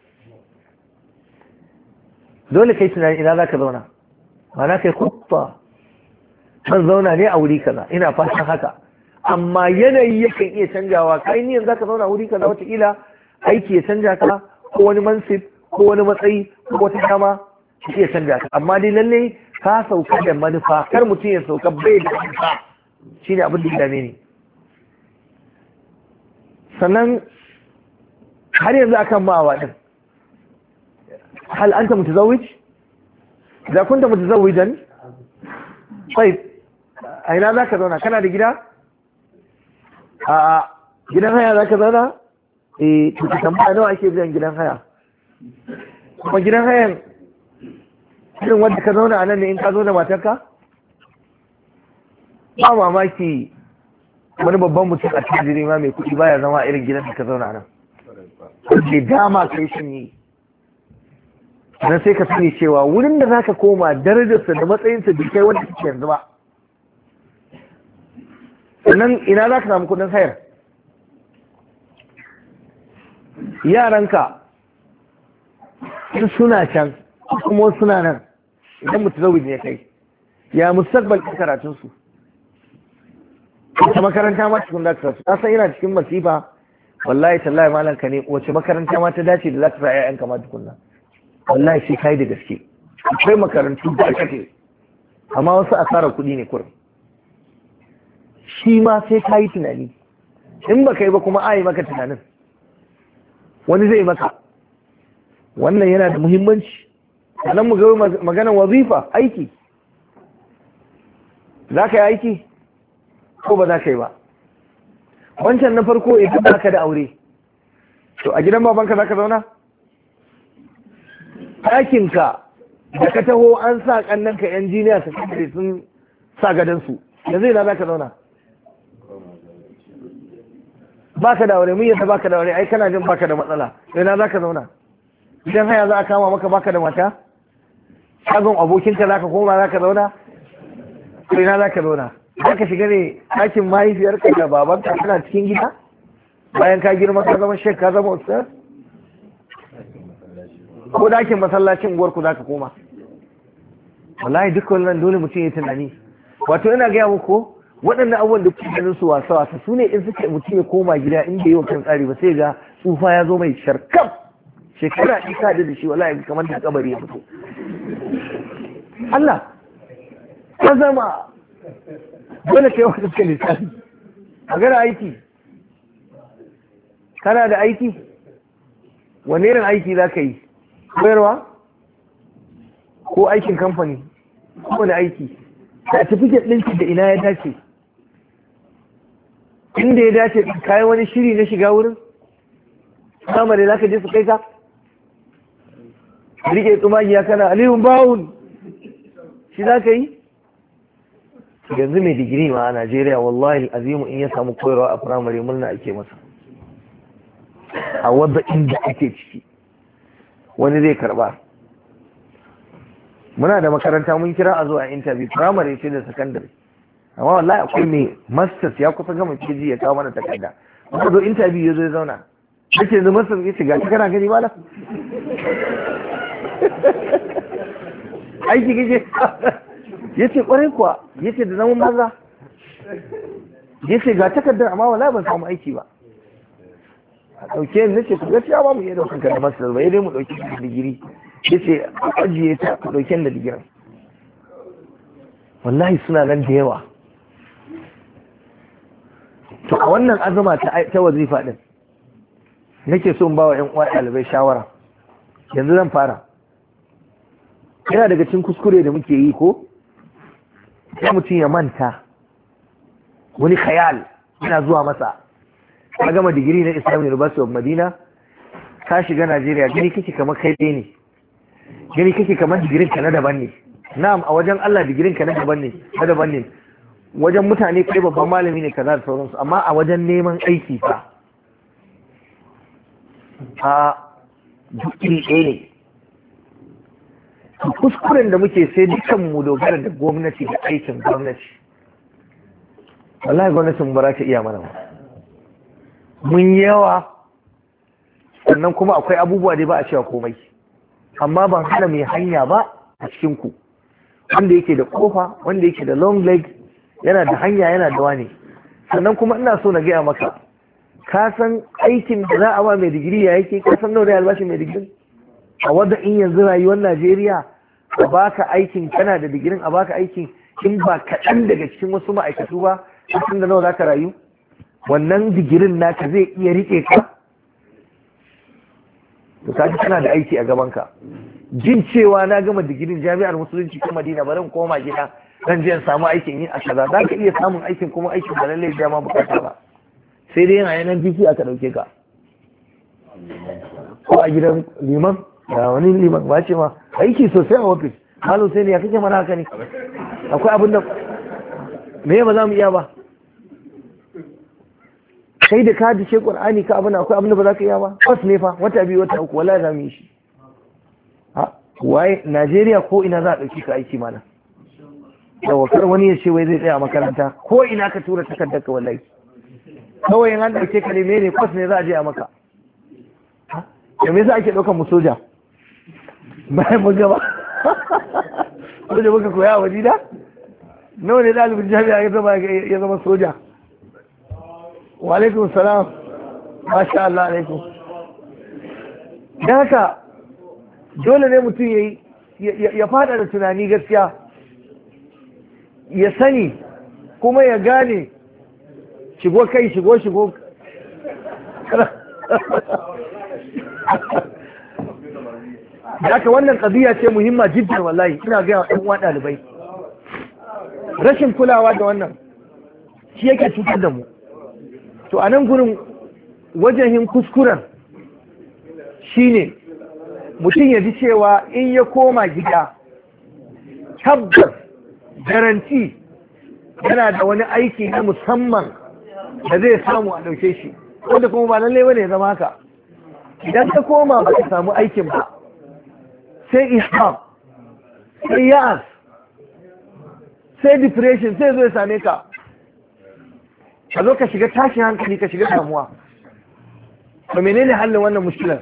S1: dole kai tunani ina za ka zauna, mana kai kuffa zan zauna ne a wuri kaza, ina fatan haka. Amma yanayi yakan iya canjawa, kai niyan za ka zauna wuri kaza, wataƙila aiki ya canja ka, ko wani mansib ko wani matsayi ko wata dama ya iya canja ka, amma dai lalle ka sauka da manufa, kar mutum ya sauka bai da manufa, shine abin da ya dame ni. Sannan har yanzu akan ma'awa din, hal anta mutazawwij? idza kunta mutazawwijan طيب a ina za ka zauna, kana da gida? a gidan haya za ka zauna? eh to ka tambaya nawa ake biyan gidan haya, kuma gidan hayan irin wanda ka zauna a nan ne in ka zo da matarka? ba mamaki wani babban mutum a cikin ma mai kuɗi baya zama a irin gidan da ka zauna nan, da dama kai sun yi. sannan sai ka sani cewa wurin da za ka koma darajarsa da matsayinsa bai kai wanda kake yanzu ba. sannan ina za ka samu kudin hayar? yaranka in suna can kuma suna nan, idan mutu zauji ne kai, ya mustaqbal ɗin karatunsu? ta makaranta ma cikin da ka san yana cikin masifa wallahi tallahi malam ka ne, wace makaranta ma ta dace da za ka sa 'ya'yanka ma tukunna? wallahi sai kai da gaske. akwai makarantu da kake, amma wasu asarar kuɗi ne kurum. shi ma sai ka yi tunani, in ba kai ba kuma a yi maka tunanin, wani zai maka. wannan yana da muhimmanci. sannan mu ga maganar wazifa, aiki. za ka yi aiki ko ba za ka yi ba? wancan na farko idan ba ka da aure, to a gidan babanka za ka zauna? ɗakinka da ka taho an sa ƙannanka yan jiniya su kare sun sa gadansu, da zai na za ka zauna? ba ka da aure, mun yadda ba ka da aure, ai kana jin ba ka da matsala, ina za ka zauna? idan haya za a kama maka ba ka da mata? shagon abokinka za ka koma za ka zauna? ina za ka zauna? za ka shiga ne ɗakin mahaifiyarka da babanka kana cikin gida bayan ka girma ka zama shek ka zama ustaz? ko dakin masallacin uwarku za ka koma? wallahi duk wannan dole mutum ya tunani. wato ina gaya muku waɗannan abubuwan da kuke ganin su wasa wasa su ne in suka mutum ya koma gida in bai yi wa kan tsari ba sai ga tsufa ya zo mai sharkam, shekara ɗin ka da shi wallahi kamar da kabari ya fito. Allah ka zama dole kai wata suka lissafi. magana aiki, kana da aiki? wane irin aiki za ka yi? koyarwa ko aikin kamfani ko wani aiki? certificate ɗinki da ina ya dace? inda ya dace kayi wani shiri na shiga wurin? sama da za ka je su kai ka? rike tsumagiya kana alihun bawun shi za ka yi? yanzu mai digiri ma a Najeriya wallahi azimu in ya samu koyarwa a firamare murna ake masa, a wadda inda ake ciki wani zai karba. muna da makaranta mun kira a zo a interview, firamare ce da sakandare, amma wallahi akwai mai masters ya kusa gama P G ya kawo mana takarda, muka zo interview ya zo ya zauna, yake yanzu masters ya ce ga kana gani mala aiki kike ya ce ƙwarai kuwa, ya ce da zaman maza, ya ce ga takardar amma wala ban samu aiki ba. A ɗauke ni ce ku gaskiya ba mu iya ɗaukan ka da master ba, ya dai mu ɗauki da digiri. Ya ce a ajiye ta ku ɗauken da digirin. Wallahi suna nan da yawa. To a wannan azama ta wazifa ɗin, nake so in ba wa ‘yan uwa ɗalibai shawara. Yanzu zan fara. Yana daga cikin kuskure da muke yi ko? Sai mutum ya manta wani khayal yana zuwa masa. Ka gama digiri na Islam University of Madina, ka shiga Najeriya, gani kake kamar kai ne, gani kake kamar digirin ka na daban ne. Na'am, a wajen Allah digirin ka na daban ne, na daban ne. Wajen mutane kai babban malami ne kaza da sauransu, amma a wajen neman aiki fa a duk iri ɗaya ne. Kuskuren da muke sai dukkan mu dogara da gwamnati da aikin gwamnati. Wallahi gwamnatin ba za ta iya mana ba. Mun yawa, sannan kuma akwai abubuwa dai ba a cewa komai. Amma ban hana mai hanya ba a cikin ku. Wanda yake da kofa, wanda yake da long leg, yana da hanya, yana da wani. Sannan kuma ina so na gaya maka, ka san aikin da za a ba mai digiri ya yake, ka san nawa da albashin mai digirin? A wadda in yanzu rayuwar Najeriya a baka aikin, kana da digirin a baka aikin, in ba kaɗan daga cikin wasu ma'aikatu ba, kasan da nawa za ka rayu? Wannan digirin naka zai iya riƙe ka? To kaji kana da aiki a gabanka. Jin cewa na gama digirin jami'ar musulunci ta Madina, bari in koma gida zan je in samu aikin yin a kaza. Za ka iya samun aikin kuma aikin da lallai ya ma bukata ba. Sai dai yana yanar bisi aka ɗauke ka. Ko a gidan liman, ya wani liman ba ce ma aiki sosai a ofis. Malam sai ne ya kake mana haka ne? Akwai abin da me ba za mu iya ba? Kai da ka dace Qur'ani ka abin akwai abin da ba za ka iya ba? Kwas ne fa wata biyu wata uku wallahi za mu yi shi. Ha, waye Najeriya ko ina za a ɗauki ka aiki mana? Yawa kar wani ya ce wai zai tsaya a makaranta, ko ina ka tura takardar ka wallahi. Kawai in an ɗauke ka ne mene kwas ne za a je a maka. Da me yasa ake ɗaukar mu soja? Bayan mun gaba. Soja muka koya a Madina? Nawa ne ɗalibin jami'a ya zama ya zama soja? Wa alaikum salam. Masha Allah alaikum. Da haka dole ne mutum ya ya fada da tunani gaskiya, ya sani kuma ya gane shigo kai shigo shigo. Da haka wannan ƙabiya ce muhimma jiddan wallahi, ina gaya wa ɗan uwa ɗalibai. Rashin kulawa da wannan shi yake cutar da mu. To a nan gurin wajen kuskuren shine mutum ya ji cewa in ya koma gida tabbas garanti yana da wani aiki na musamman da zai samu a ɗauke shi, wanda kuma ba lallai bane ya zama haka. Idan ka koma ba ka samu aikin ba, sai iham, sai ya'as, sai depression sai zo ya same ka, ka zo ka shiga tashin hankali, ka shiga damuwa. Ba menene hallin wannan mushkilar?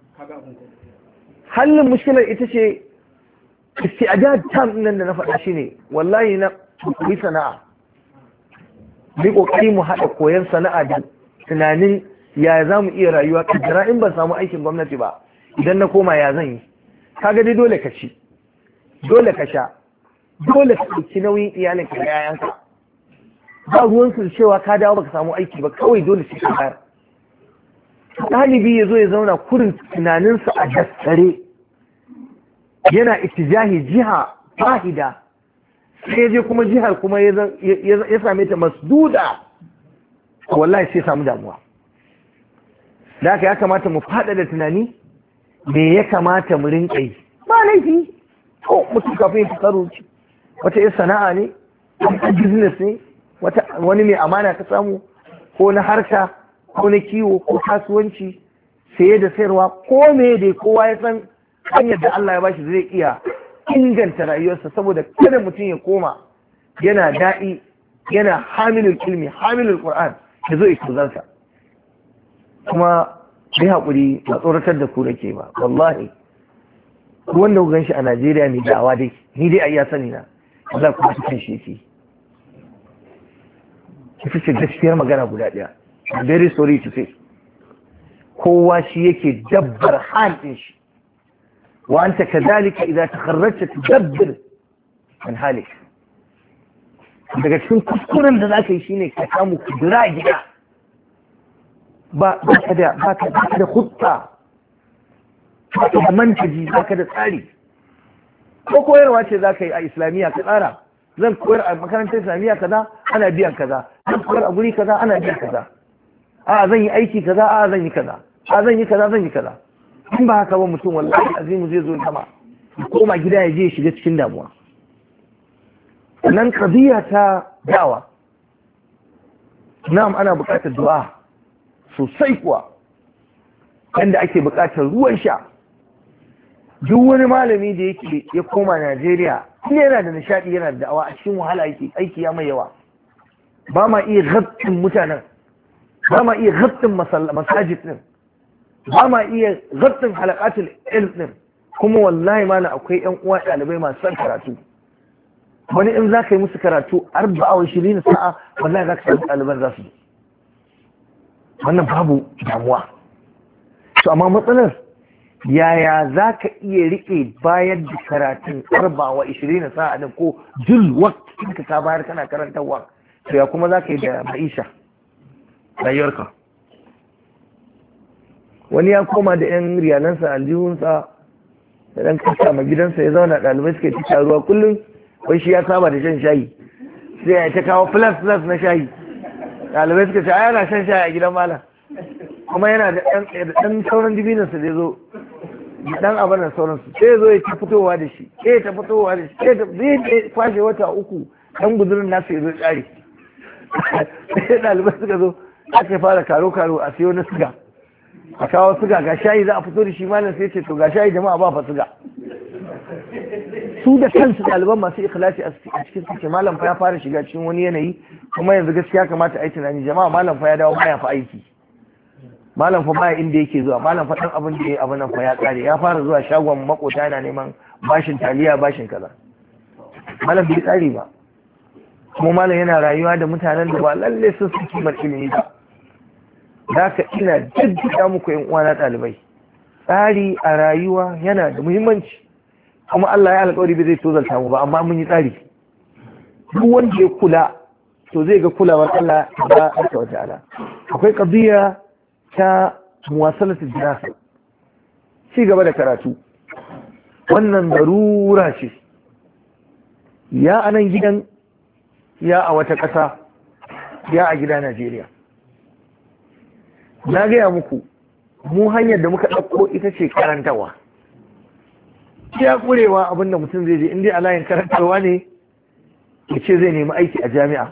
S1: Hallin mushkilar ita ce isti'adad tam nan da na faɗa shi ne, wallahi na yi sana'a. Bi kokari mu haɗa koyon sana'a da tunanin ya za mu iya rayuwa, kaddara in ban samu aikin gwamnati ba, idan na koma ya zan yi. Kaga dai dole ka ci, dole ka sha, dole ka ɗauki nauyin iyalinka da yayanka. Ba ruwan su cewa ka dawo baka samu aiki ba, kawai dole sai ka bayar. Ɗalibi ya zo ya zauna kurin tunaninsa a daskare, yana itijahi jiha fahida, sai ya je kuma jihar kuma ya same ta masduda, wallahi sai samu damuwa. Da haka ya kamata mu faɗa da tunani me ya kamata mu rinƙa yi. Ba laifi, ko mutum kafin ya tsaro wata yin sana'a ne, wata business ne, wani mai amana ka samu, ko na harka, ko na kiwo, ko kasuwanci, saye da sayarwa, ko me dai kowa ya san hanyar da Allah ya bashi zai iya inganta rayuwarsa, saboda kada mutum ya koma yana daɗi, yana hamilul ilmi, hamilul Qur'an, ya zo ya tuzarsa. Kuma bai haƙuri ba tsoratar da ku nake ba, wallahi wanda ku ganshi a Najeriya mai da'awa dai, ni dai a iya sani na, Allah kuma su kan shi yake ita ce gaskiyar magana guda ɗaya. I'm very sorry to say kowa shi yake dabbar halin shi wa anta kadhalika idza takharrajta tudabbir an halik. Daga cikin kuskuren da zaka yi shine ka samu kudura gida ba ka da ba ka da khutta ba ka da manhaji ba ka da tsari. Ko koyarwa ce zaka yi a islamiyya ka tsara zan koyar a makarantar islamiyya kaza ana biyan kaza, zan koyar a guri kaza ana biyan kaza, a zan yi aiki kaza a zan yi kaza, a zan yi kaza zan yi kaza. In ba haka ba mutum wallahi azimu zai zo sama koma gida ya je ya shiga cikin damuwa. Nan qadiya ta da'awa, na'am ana buƙatar du'a sosai kuwa, yanda ake buƙatar ruwan sha. Duk wani malami da yake ya koma Najeriya in yana da nishadi yana da da'awa a cikin wahala yake, aiki ya mai yawa. Ba ma iya gabtin mutanen, ba ma iya gabtin masajid din, ba ma iya gabtin halaqatul ilm din. Kuma wallahi mana akwai ƴan uwa ɗalibai masu son karatu. Wani in za ka yi musu karatu arba'a wa shirin sa'a wallahi za ka samu ɗaliban za su yi. Wannan babu damuwa. To amma matsalar yaya za ka iya riƙe bayar da karatun arba'a wa ishirin sa'a din ko jul waqt ka ka bayar kana karantarwa. To ya kuma za ka yi da ma'isha rayuwarka. Wani ya koma da ƴan riyalansa aljihunsa da ɗan kasa ma gidansa ya zauna ɗalibai suke ci taruwa kullum. Wai shi ya saba da shan shayi sai ya ta kawo plus plus na shayi. Ɗalibai suka ce a yana shan shayi a gidan malam kuma yana da ɗan sauran dibinansa da ya zo ɗan abin da sauransu sai ya zo ya ta fitowa da shi sai ya ta fitowa da shi sai zai kwashe wata uku ɗan guzurin nasu ya zo tsari. Sai ɗalibai suka zo aka fara karo karo a siyo na siga a kawo siga ga shayi za a fito da shi malam sai ce to ga shayi jama'a ba fa siga. Su da kansu ɗaliban masu ikhlasi a cikin suke malam fa ya fara shiga cikin wani yanayi kuma yanzu gaskiya kamata a yi tunani jama'a malam fa ya dawo baya fa aiki, malam fa baya inda yake zuwa, malam fa ɗan abin da ya yi abin nan fa ya tsare, ya fara zuwa shagon makota yana neman bashin taliya bashin kaza. Malam bai tsare ba kuma malam yana rayuwa da mutanen da ba lalle sun su kimar ilimi ba. Da haka ina jaddada muku yan uwana ɗalibai, tsari a rayuwa yana da muhimmanci kuma Allah ya alƙawari bai zai tozalta mu ba, amma mun yi tsari. Duk wanda ya kula to zai ga kulawar Allah ta barka wata ala. Akwai qadiya ta muwasalatu dirasa, ci gaba da karatu. Wannan darura ce, ya a nan gidan, ya a wata ƙasa, ya a gida Najeriya. Na gaya muku, mu hanyar da muka ɗauko ita ce karantawa. Ya kurewa abinda mutum zai je inda a layin karantarwa ne ya ce zai nemi aiki a jami'a.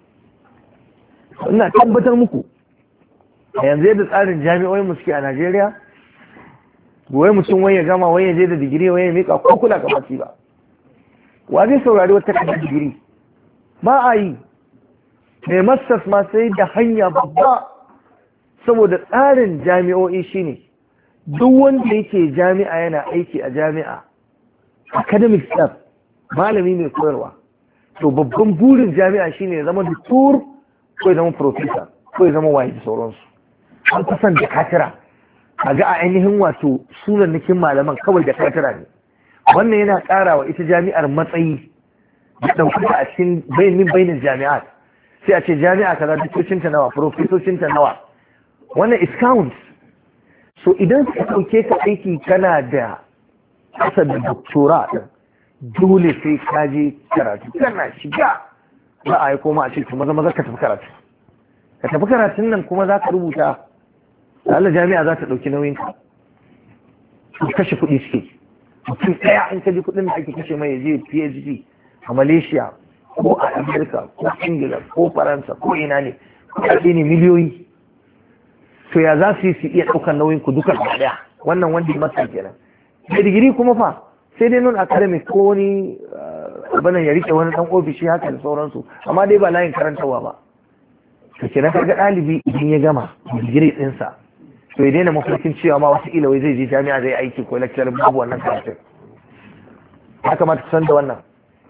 S1: Ina tabbatar muku a yanzu yadda tsarin jami'o'in mu suke a Najeriya, wai mutum wai ya gama wai ya je da digiri wai ya mika ko kula ka baki ba. Wa zai saurari wata takardar digiri? Ba a yi. Mai masters ma sai da hanya babba, saboda tsarin jami'o'i shine duk wanda yake jami'a yana aiki a jami'a, academic staff, malami mai koyarwa, to babban burin jami'a shine ya zama doctor ko ya zama professor ko ya zama waye da sauransu. An kusan da katira a ga a ainihin wato sunannikin malaman kawai da katira ne. Wannan yana ƙara wa ita jami'ar matsayi da ɗaukaka a cikin bayanin bayanin jami'at. Sai a ce jami'a kaza dukkocinta nawa, profesocinta nawa. Wannan is count. So idan ka ɗauke ka aiki kana da ƙasa da doktora ɗin, dole sai ka je karatu. Kana shiga za a yi koma a ce to maza maza ka tafi karatu. Ka tafi karatun nan kuma za ka rubuta, Allah jami'a za ta ɗauki nauyin ka. Su kashe kuɗi suke. Mutum ɗaya in ka ji kuɗin da ake kashe mai je PhD a Malaysia ko a Amerika ko Ingila ko Faransa ko ina ne, kuɗaɗe ne miliyoyi. To ya za su yi su iya ɗaukar nauyin ku duka ɗaya, wannan wanda masa kenan. Da digiri kuma fa sai dai non academic ko wani abinan ya rike wani ɗan ofishi haka da sauransu, amma dai ba layin karantarwa ba. To kenan kaga ɗalibi idan ya gama digiri ɗinsa to ya daina mafarkin cewa ma wasu ilawai zai je jami'a zai aiki ko lecture babu wannan karatun. Ya kamata ku san da wannan.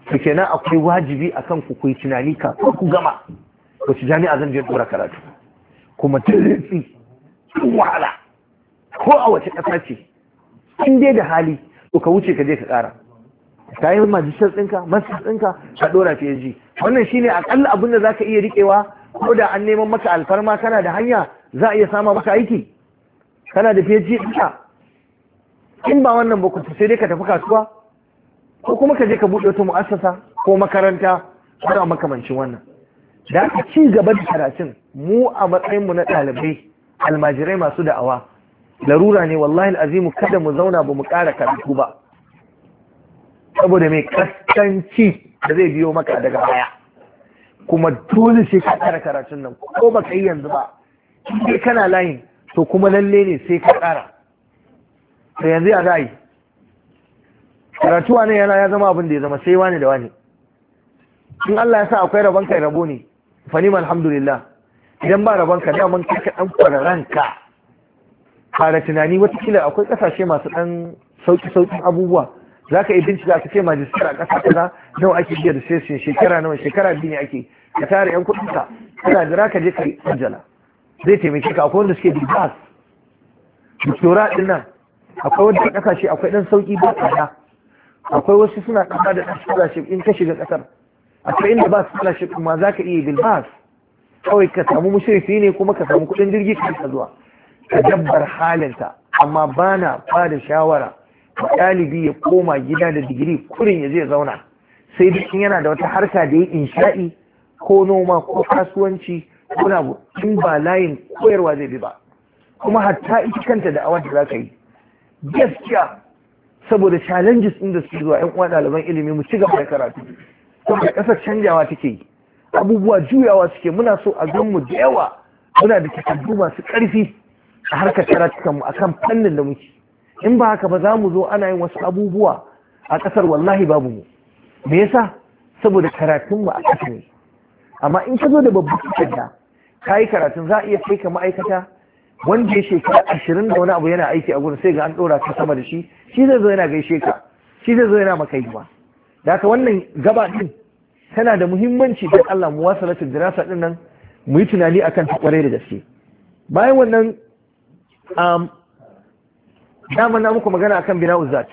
S1: to kenan akwai wajibi akan ku ku yi tunani kafin ku gama wace jami'a zan je dora karatu, kuma tun wahala ko a wace ƙasa ce in dai da hali to ka wuce ka je ka ƙara ka yi majistar ɗinka masar ɗinka ka ɗora P H D. Wannan shine akalla abin da za ka iya riƙewa, ko da an neman maka alfarma kana da hanya za a iya sama maka aiki kana da P H D ɗinka. In ba wannan ba ku sai dai ka tafi kasuwa ko kuma ka je ka buɗe wata mu'assasa ko makaranta ko makamancin wannan. Da aka ci gaba da karatun mu a matsayinmu na ɗalibai almajirai masu da'awa larura ne wallahi azimu kada mu zauna ba mu ƙara karatu ba, saboda mai kaskanci da zai biyo maka daga baya. Kuma dole sai ka ƙara karatun nan ko baka yi yanzu ba, sai kana layin to kuma lalle ne sai ka ƙara. To yanzu ya za yi karatuwa ne yana ya zama abin da ya zama sai wani da wani. In Allah ya sa akwai rabon kai rabo ne fa nima alhamdulillah, idan ba rabon ka da mun kai ka dan kwararranka fara tunani. Watakila akwai kasashe masu dan sauki saukin abubuwa za ka yi bincika ka ce majistar a ƙasa kaza nawa ake biya da session shekara nawa, shekara biyu ne ake, ka tara yan kuɗin ka kana jira ka je ka yi sajjala zai taimake ka. Akwai wanda suke dibas doktora din nan, akwai wanda ƙasashe akwai dan sauki ba tsada, akwai wasu suna ɗan da ɗan scholarship in ka shiga ƙasar, akwai inda ba scholarship kuma za ka iya bilbas kawai ka samu mushrifi ne kuma ka samu kuɗin jirgi ka zuwa ka dabbar halinka. Amma bana ba da shawara ɗalibi ya koma gida da digiri kurin ya je zauna, sai duk yana da wata harka da ya insha'i ko noma ko kasuwanci ko na in ba layin koyarwa zai bi ba. Kuma hatta ita kanta da awar da za ka yi gaskiya saboda challenges ɗin da suke zuwa 'yan uwa ɗaliban ilimi mu ci gaba da karatu, saboda ƙasar canjawa take yi, abubuwa juyawa suke. Muna so a gan mu da yawa muna da takardu masu ƙarfi a harkar karatukanmu akan fannin da muke. In ba haka ba za mu zo ana yin wasu abubuwa a ƙasar wallahi babu mu. Me yasa? Saboda karatunmu a ƙasa ne. Amma in ka zo da babban takarda ka yi karatun za a iya kai ka ma'aikata wanda ya shekara ashirin da wani abu yana aiki a gurin sai ga an ɗora ka sama da shi, shi zai zo yana gaishe ka, shi zai zo yana maka hidima. Da haka wannan gaba ɗin tana da muhimmanci don Allah mu wasalatu dirasa ɗin nan mu yi tunani akan ta kwarai da gaske. Bayan wannan dama na muku magana akan bina uzat,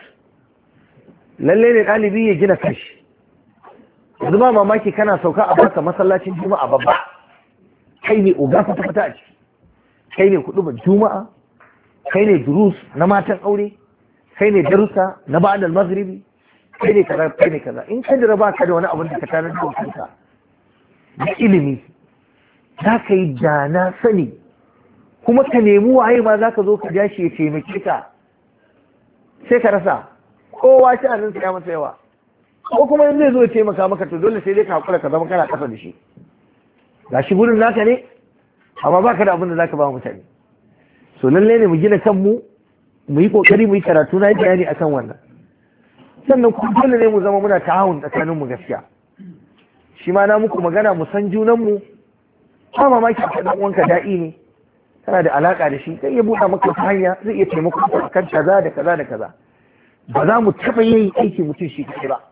S1: lalle ne ɗalibi ya gina kashi. Yanzu ba mamaki kana sauka a baka masallacin juma'a babba, kai ne oga fata fata a ciki, kai ne kuɗuban juma'a, kai ne durus na matan aure, kai ne darussa na ba'dal maghribi, kai ne kaza kai ne kaza. In ka jira ba ka da wani abin da ka tanar da kanka na ilimi, za ka yi dana sani kuma ka nemi waye ma za ka zo ka ja shi ya taimake ka, sai ka rasa. Kowa shi anan ya masa yawa, ko kuma in zai zo ya taimaka maka to dole sai dai ka hakura ka zama kana kasa da shi. Ga shi gurin naka ne amma ba ka da abin da za ka ba mutane. So lallai ne mu gina kanmu, mu yi kokari mu yi karatu na yi bayani akan wannan. Sannan kuma dole ne mu zama muna ta'awun tsakanin mu gaskiya. Shi ma na muku magana mu san junan mu, ba mamaki ka dan uwanka da'i ne, kana da alaka da shi, zai iya buɗa maka wata hanya, zai iya taimako ka kan kaza da kaza da kaza. Ba za mu taɓa yin aiki mutum shi kaɗai ba,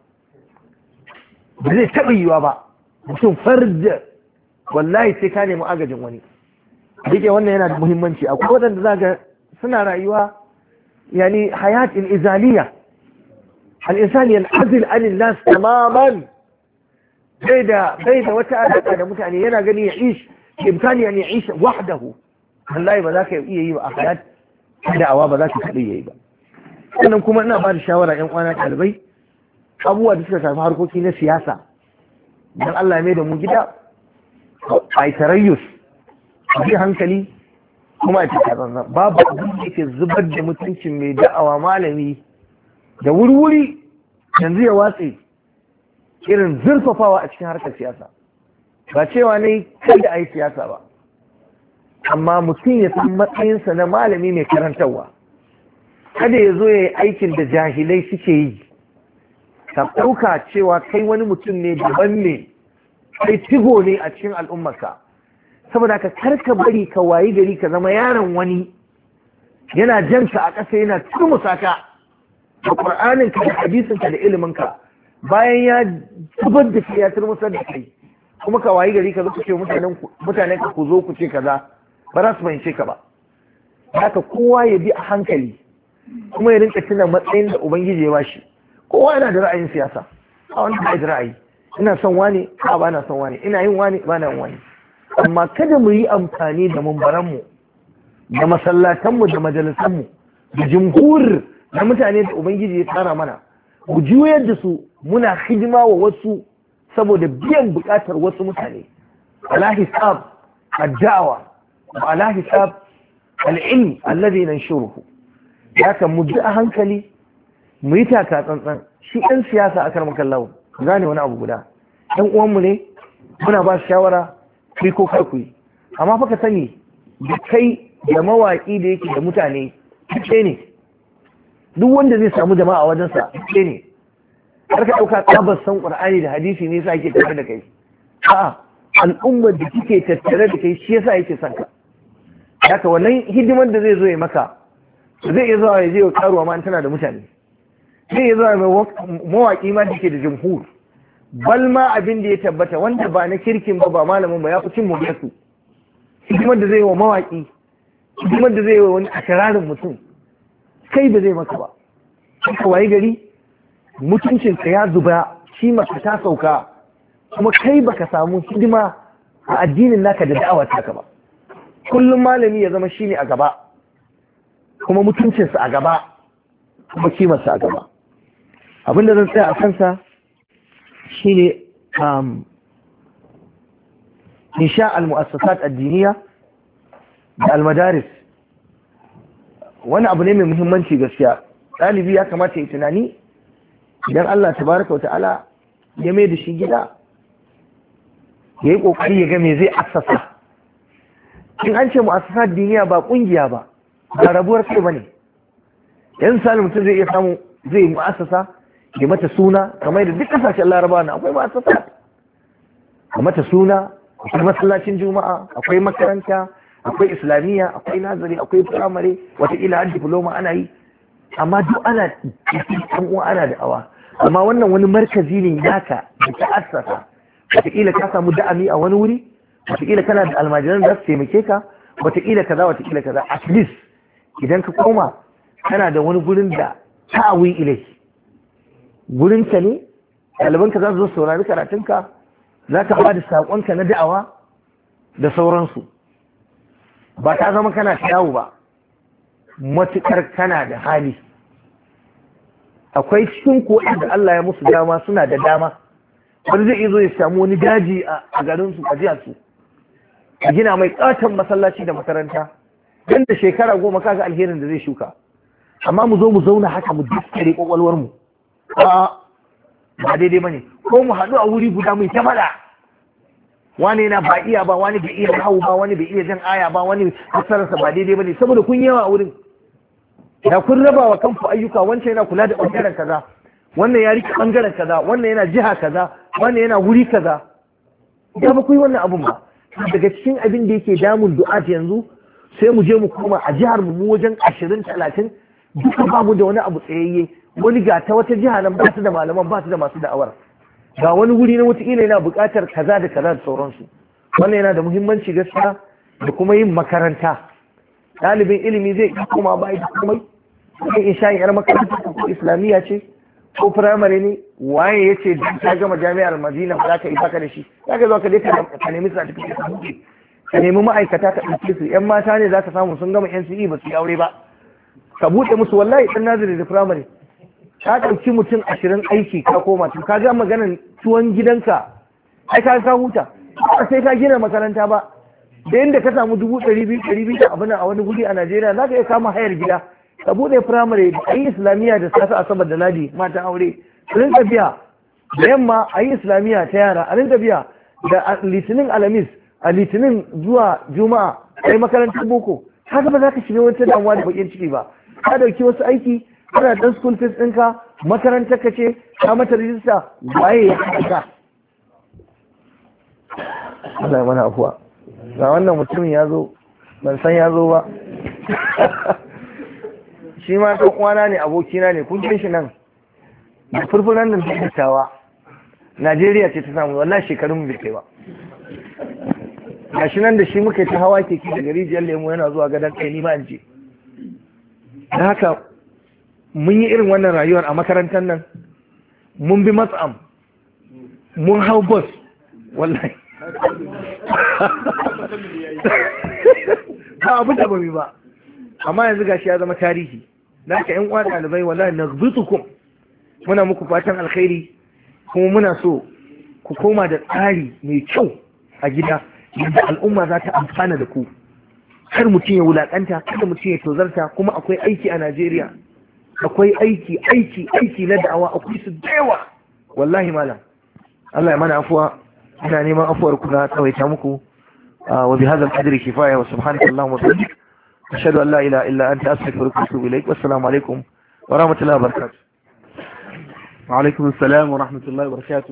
S1: ba zai taɓa yiwa ba. Mutum farda wallahi sai ka nemi agajin wani. Rike wannan yana da muhimmanci. Akwai waɗanda za ga suna rayuwa yani hayat izaliya, al-insani yan'azil anil nas tamaman, bai da bai da wata alaƙa da mutane, yana gani ya ish imkani an ya'ish wahdahu. Wallahi ba za ka iya yi ba a hayat da'awa, ba za ka kaɗai yayi ba. Sannan kuma ina ba da shawara ƴan uwana ɗalibai, abubuwa da suka shafi harkoki na siyasa, dan Allah ya mai da mu gida a yi tarayyus, a bi hankali kuma a cikin babu abin da yake zubar da mutuncin mai da'awa malami da wuri-wuri yanzu ya watse irin zurfafawa a cikin harkar siyasa. Ba cewa ne kai da a yi siyasa ba, amma mutum ya san matsayinsa na malami mai karantarwa, kada ya zo ya yi aikin da jahilai suke yi. Ka ɗauka cewa kai wani mutum ne daban ne, kai tigo ne a cikin al'ummarka, saboda ka karka bari ka wayi gari ka zama yaron wani yana janka a ƙasa yana turmusa ka da ƙur'aninka da hadisinka da iliminka. bayan ya zubar da kai ya turmusar da kai, kuma ka wayi gari ka zo ku ce mutanen ka ku zo ku ce kaza, ba za su fahimce ka ba. Haka kowa ya bi a hankali kuma ya rinka tuna matsayin da ubangiji ya bashi. Kowa yana da ra'ayin siyasa, a wani da ra'ayi, ina son wani, a ba na son wani, ina yin wani, ba na yin wani. Amma kada mu yi amfani da mumbaranmu da masallatanmu da majalisanmu da jumhur na mutane da ubangiji ya tsara mana, mu juyar da su muna hidima wa wasu saboda biyan bukatar wasu mutane, ala hisab ad-da'wa wa ala hisab al-ilm alladhi nanshuruhu. Haka mu ji a hankali, mu yi taka tsantsan. Shi ɗan siyasa a karmakan lawo, gane wani abu guda, ɗan uwanmu ne, muna ba su shawara kai ko kar ku yi, amma fa ka sani da kai da mawaƙi da yake da mutane ɗaya ne, duk wanda zai samu jama'a wajensa ɗaya ne. Har ka ɗauka tsabar san ƙur'ani da hadisi ne yasa yake tattare da kai, a'a al'ummar da kike tattare da kai shi yasa yake son ka. Haka wannan hidimar da zai zo ya maka zai iya zuwa ya je ya karuwa ma tana da mutane, zai iya zuwa mawaƙi ma da ke da jumhur, bal ma abin da ya tabbata wanda ba na kirkin ba ba malamin ba ya fi cin mubyarsu. Hidimar da zai yi wa mawaƙi, hidimar da zai yi wa wani ashirarin mutum, kai ba zai maka ba. Haka waye gari mutuncinka ya zuba, shi maka ta sauka, kuma kai baka samu hidima a addinin naka da da'awar taka ba. Kullum malami ya zama shine a gaba, kuma mutuncinsa a gaba, kuma kimarsa a gaba. Abin da zan tsaya a kansa shine um, insha al-mu'assasat ad-diniya da al-madaris. Wani abu ne mai muhimmanci gaskiya. Ɗalibi ya kamata ya tunani idan Allah tabaraka wa ta'ala ya mai da shi gida, ya yi ƙoƙari ya ga me zai assasa. In an ce mu'assasat diniya ba ƙungiya ba, ba rabuwar kai ba ne. Yan sali mutum zai iya samu zai yi mu'assasa ya mata suna, kamar da duk ƙasashen Larabawa na akwai mu'assasat. A mata suna, akwai masallacin juma'a, akwai makaranta, akwai islamiyya, akwai nazari, akwai firamare, wataƙila har diploma ana yi, amma duk ana ɗan uwa ana da awa. Amma wannan wani markazi ne naka da ta assasa, wataƙila ka samu da'ami a wani wuri, wataƙila kana da almajiran da su taimake ka, wataƙila kaza wataƙila kaza. At least idan ka koma kana da wani gurin da ta'awi ilai, gurin ka ne, ɗalibanka za su zo saurari karatunka, za ka ba da saƙonka na da'awa da sauransu. Ba ta zama kana ta yawo ba, matuƙar kana da hali. Akwai cikin ko da Allah ya musu dama suna da dama, wani zai iya zo ya samu wani daji a garinsu a jiya su, a gina mai ƙaton masallaci da makaranta, don da shekara goma kaga alherin da zai shuka. Amma mu zo mu zauna haka mu daskare ƙwaƙwalwarmu, a ba daidai ba ne. Ko mu haɗu a wuri guda mai ta faɗa, wani yana ba iya ba, wani bai iya hau ba, wani bai iya jan aya ba, wani fassararsa ba daidai ba ne, saboda kun yawa a wurin. Da kun raba wa kanku ayyuka, wancan yana kula da ɓangaren kaza, wannan ya rike ɓangaren kaza, wannan yana jiha kaza, wannan yana wuri kaza. Da ba ku yi wannan abun ba. Daga cikin abin da yake damun du'at yanzu, sai mu je mu koma a jihar mu wajen ashirin talatin, duka ba mu da wani abu tsayayye. Wani ga ta wata jiha nan ba su da malaman, ba su da masu da'awar. Ga wani wuri na wataƙila yana buƙatar kaza da kaza da sauransu. Wannan yana da muhimmanci gaskiya, da kuma yin makaranta. Ɗalibin ilimi zai iya koma ba da komai, sai in sha yar makaranta ko islamiyya ce ko firamare ne, waye ya ce dan ta gama jami'ar Madina ba za ka yi baka da shi, za ka zo ka je ka nemi certificate ka buɗe, ka nemi ma'aikata ka ɗauke su. Yan mata ne za ka samu sun gama N C E ba su yi aure ba, ka buɗe musu wallahi ɗan nazari da firamare. Ka ɗauki mutum ashirin aiki ka koma, to ka ga maganan tuwon gidanka, ai ka ka huta, ba sai ka gina makaranta ba. Da yadda ka samu dubu ɗari biyu ɗari biyu da abin a wani guri a Najeriya, za ka iya kama hayar gida, ka buɗe firamare, a yi islamiyya da safe asabar da ladi matan aure, a rinka biya da yamma, a yi islamiyya ta yara, a rinka biya da litinin alamis, a litinin zuwa juma'a, a yi makarantar boko. Haka ba za ka shiga wata damuwa da bakin ciki ba. Ka ɗauki wasu aiki, kana ɗan school fees ɗinka, makarantar ka ce, ka mata rijista, waye ya haka. Allah ya mana afuwa. Ga wannan mutumin ya zo, ban san ya zo ba. Shi ma ɗan uwana ne, abokina ne, kun shi nan. da furfuran nan da dattawa Najeriya ce ta samu, wallahi shekarun bai kai ba. Gashi nan da shi muka ta hawa keke daga rijiyar lemu yana zuwa gadon kai ni ba in je. Da haka mun yi irin wannan rayuwar a makarantar nan, mun bi matsam, mun hau bus, wallahi. Ba abu da ba mi ba, amma yanzu gashi ya zama tarihi. Da haka ‘yan uwa ɗalibai wallahi na zutukum, muna muku fatan alkhairi, kuma muna so ku koma da tsari mai kyau a gida yadda al'umma za ta amfana da ku. Kar mutum ya wulaƙanta, kada mutum ya tozarta, kuma akwai aiki a Najeriya. Akwai aiki, aiki, aiki na da'awa, akwai su da yawa. Wallahi malam. Allah ya mana afuwa, ina neman afuwar ku na tsawaita muku. Wa bi hadha al-qadri kifaya wa subhanaka Allahumma wa bihamdik. Ashhadu an la ilaha illa anta astaghfiruka wa atubu ilaik. Wassalamu alaikum wa rahmatullahi wa barakatuh.
S2: Wa alaikum assalam wa rahmatullahi wa barakatuh.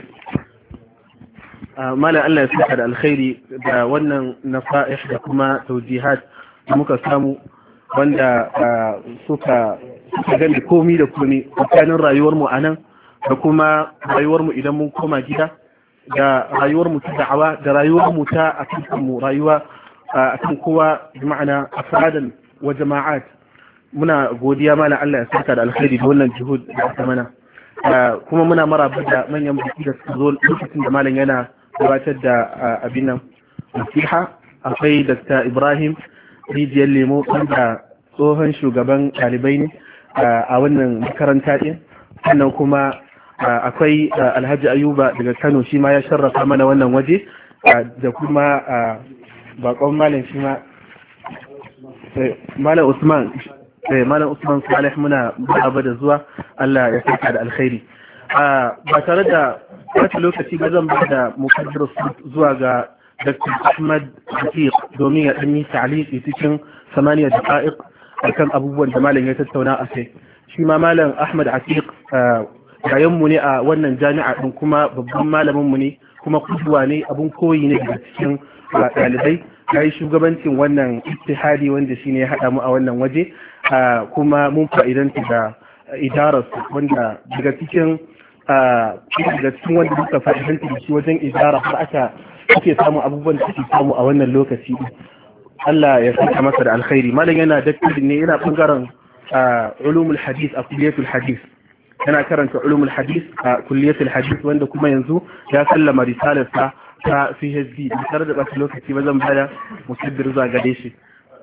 S2: Malam Allah ya saka da alkhairi da wannan nasa'ih da kuma tawjihat da muka samu wanda suka suka gani komi da komi tsakanin rayuwar mu anan da kuma rayuwar mu idan mun koma gida, da rayuwar mu ta da'awa, da rayuwar mu ta akan mu rayuwa akan kowa, bi ma'ana afradan wa jama'at. Muna godiya malam Allah ya saka da alkhairi da wannan juhud da aka mana, kuma muna maraba da manyan baki da suka zo lokacin da malam yana gabatar da abin nan nasiha. Akwai Dr. Ibrahim Rijiyar Lemo wanda tsohon shugaban ɗalibai ne a wannan makaranta ɗin, sannan kuma akwai Alhaji Ayuba daga Kano, shi ma ya sharrafa mana wannan waje, da kuma bakon malam shi ma Malam Usman Malam Usman Salih, muna ba da zuwa. Allah ya saka da alkhairi. Ba tare da wata lokaci ba zan ba da mukaddar zuwa ga Doctor Ahmad Atiq domin ya ɗanyi ta'aliki cikin samaniya daƙa'iq akan abubuwan da malam ya tattauna a kai. Shi ma Malam Ahmad Atiq yayanmu ne a wannan jami'a ɗin, kuma babban malaminmu ne, kuma kuduwa ne, abun koyi ne daga cikin ɗalibai. Ya yi shugabancin wannan ittihadi wanda shi ne ya haɗa mu a wannan waje, kuma mun fa'idanta da idararsu wanda daga cikin daga cikin wanda muka fa'idanta da shi wajen idara har aka ake samu abubuwan da ake samu a wannan lokaci. Allah ya saka masa da alkhairi. Malam yana daktarin ne, yana bangaren ulumul hadith a kulliyatul hadith, yana karanta ulumul hadith a kulliyatul hadith, wanda kuma yanzu ya sallama risalarsa ta P H D. Da tare da ɓata lokaci ba zan bada musabbir zuwa gare shi.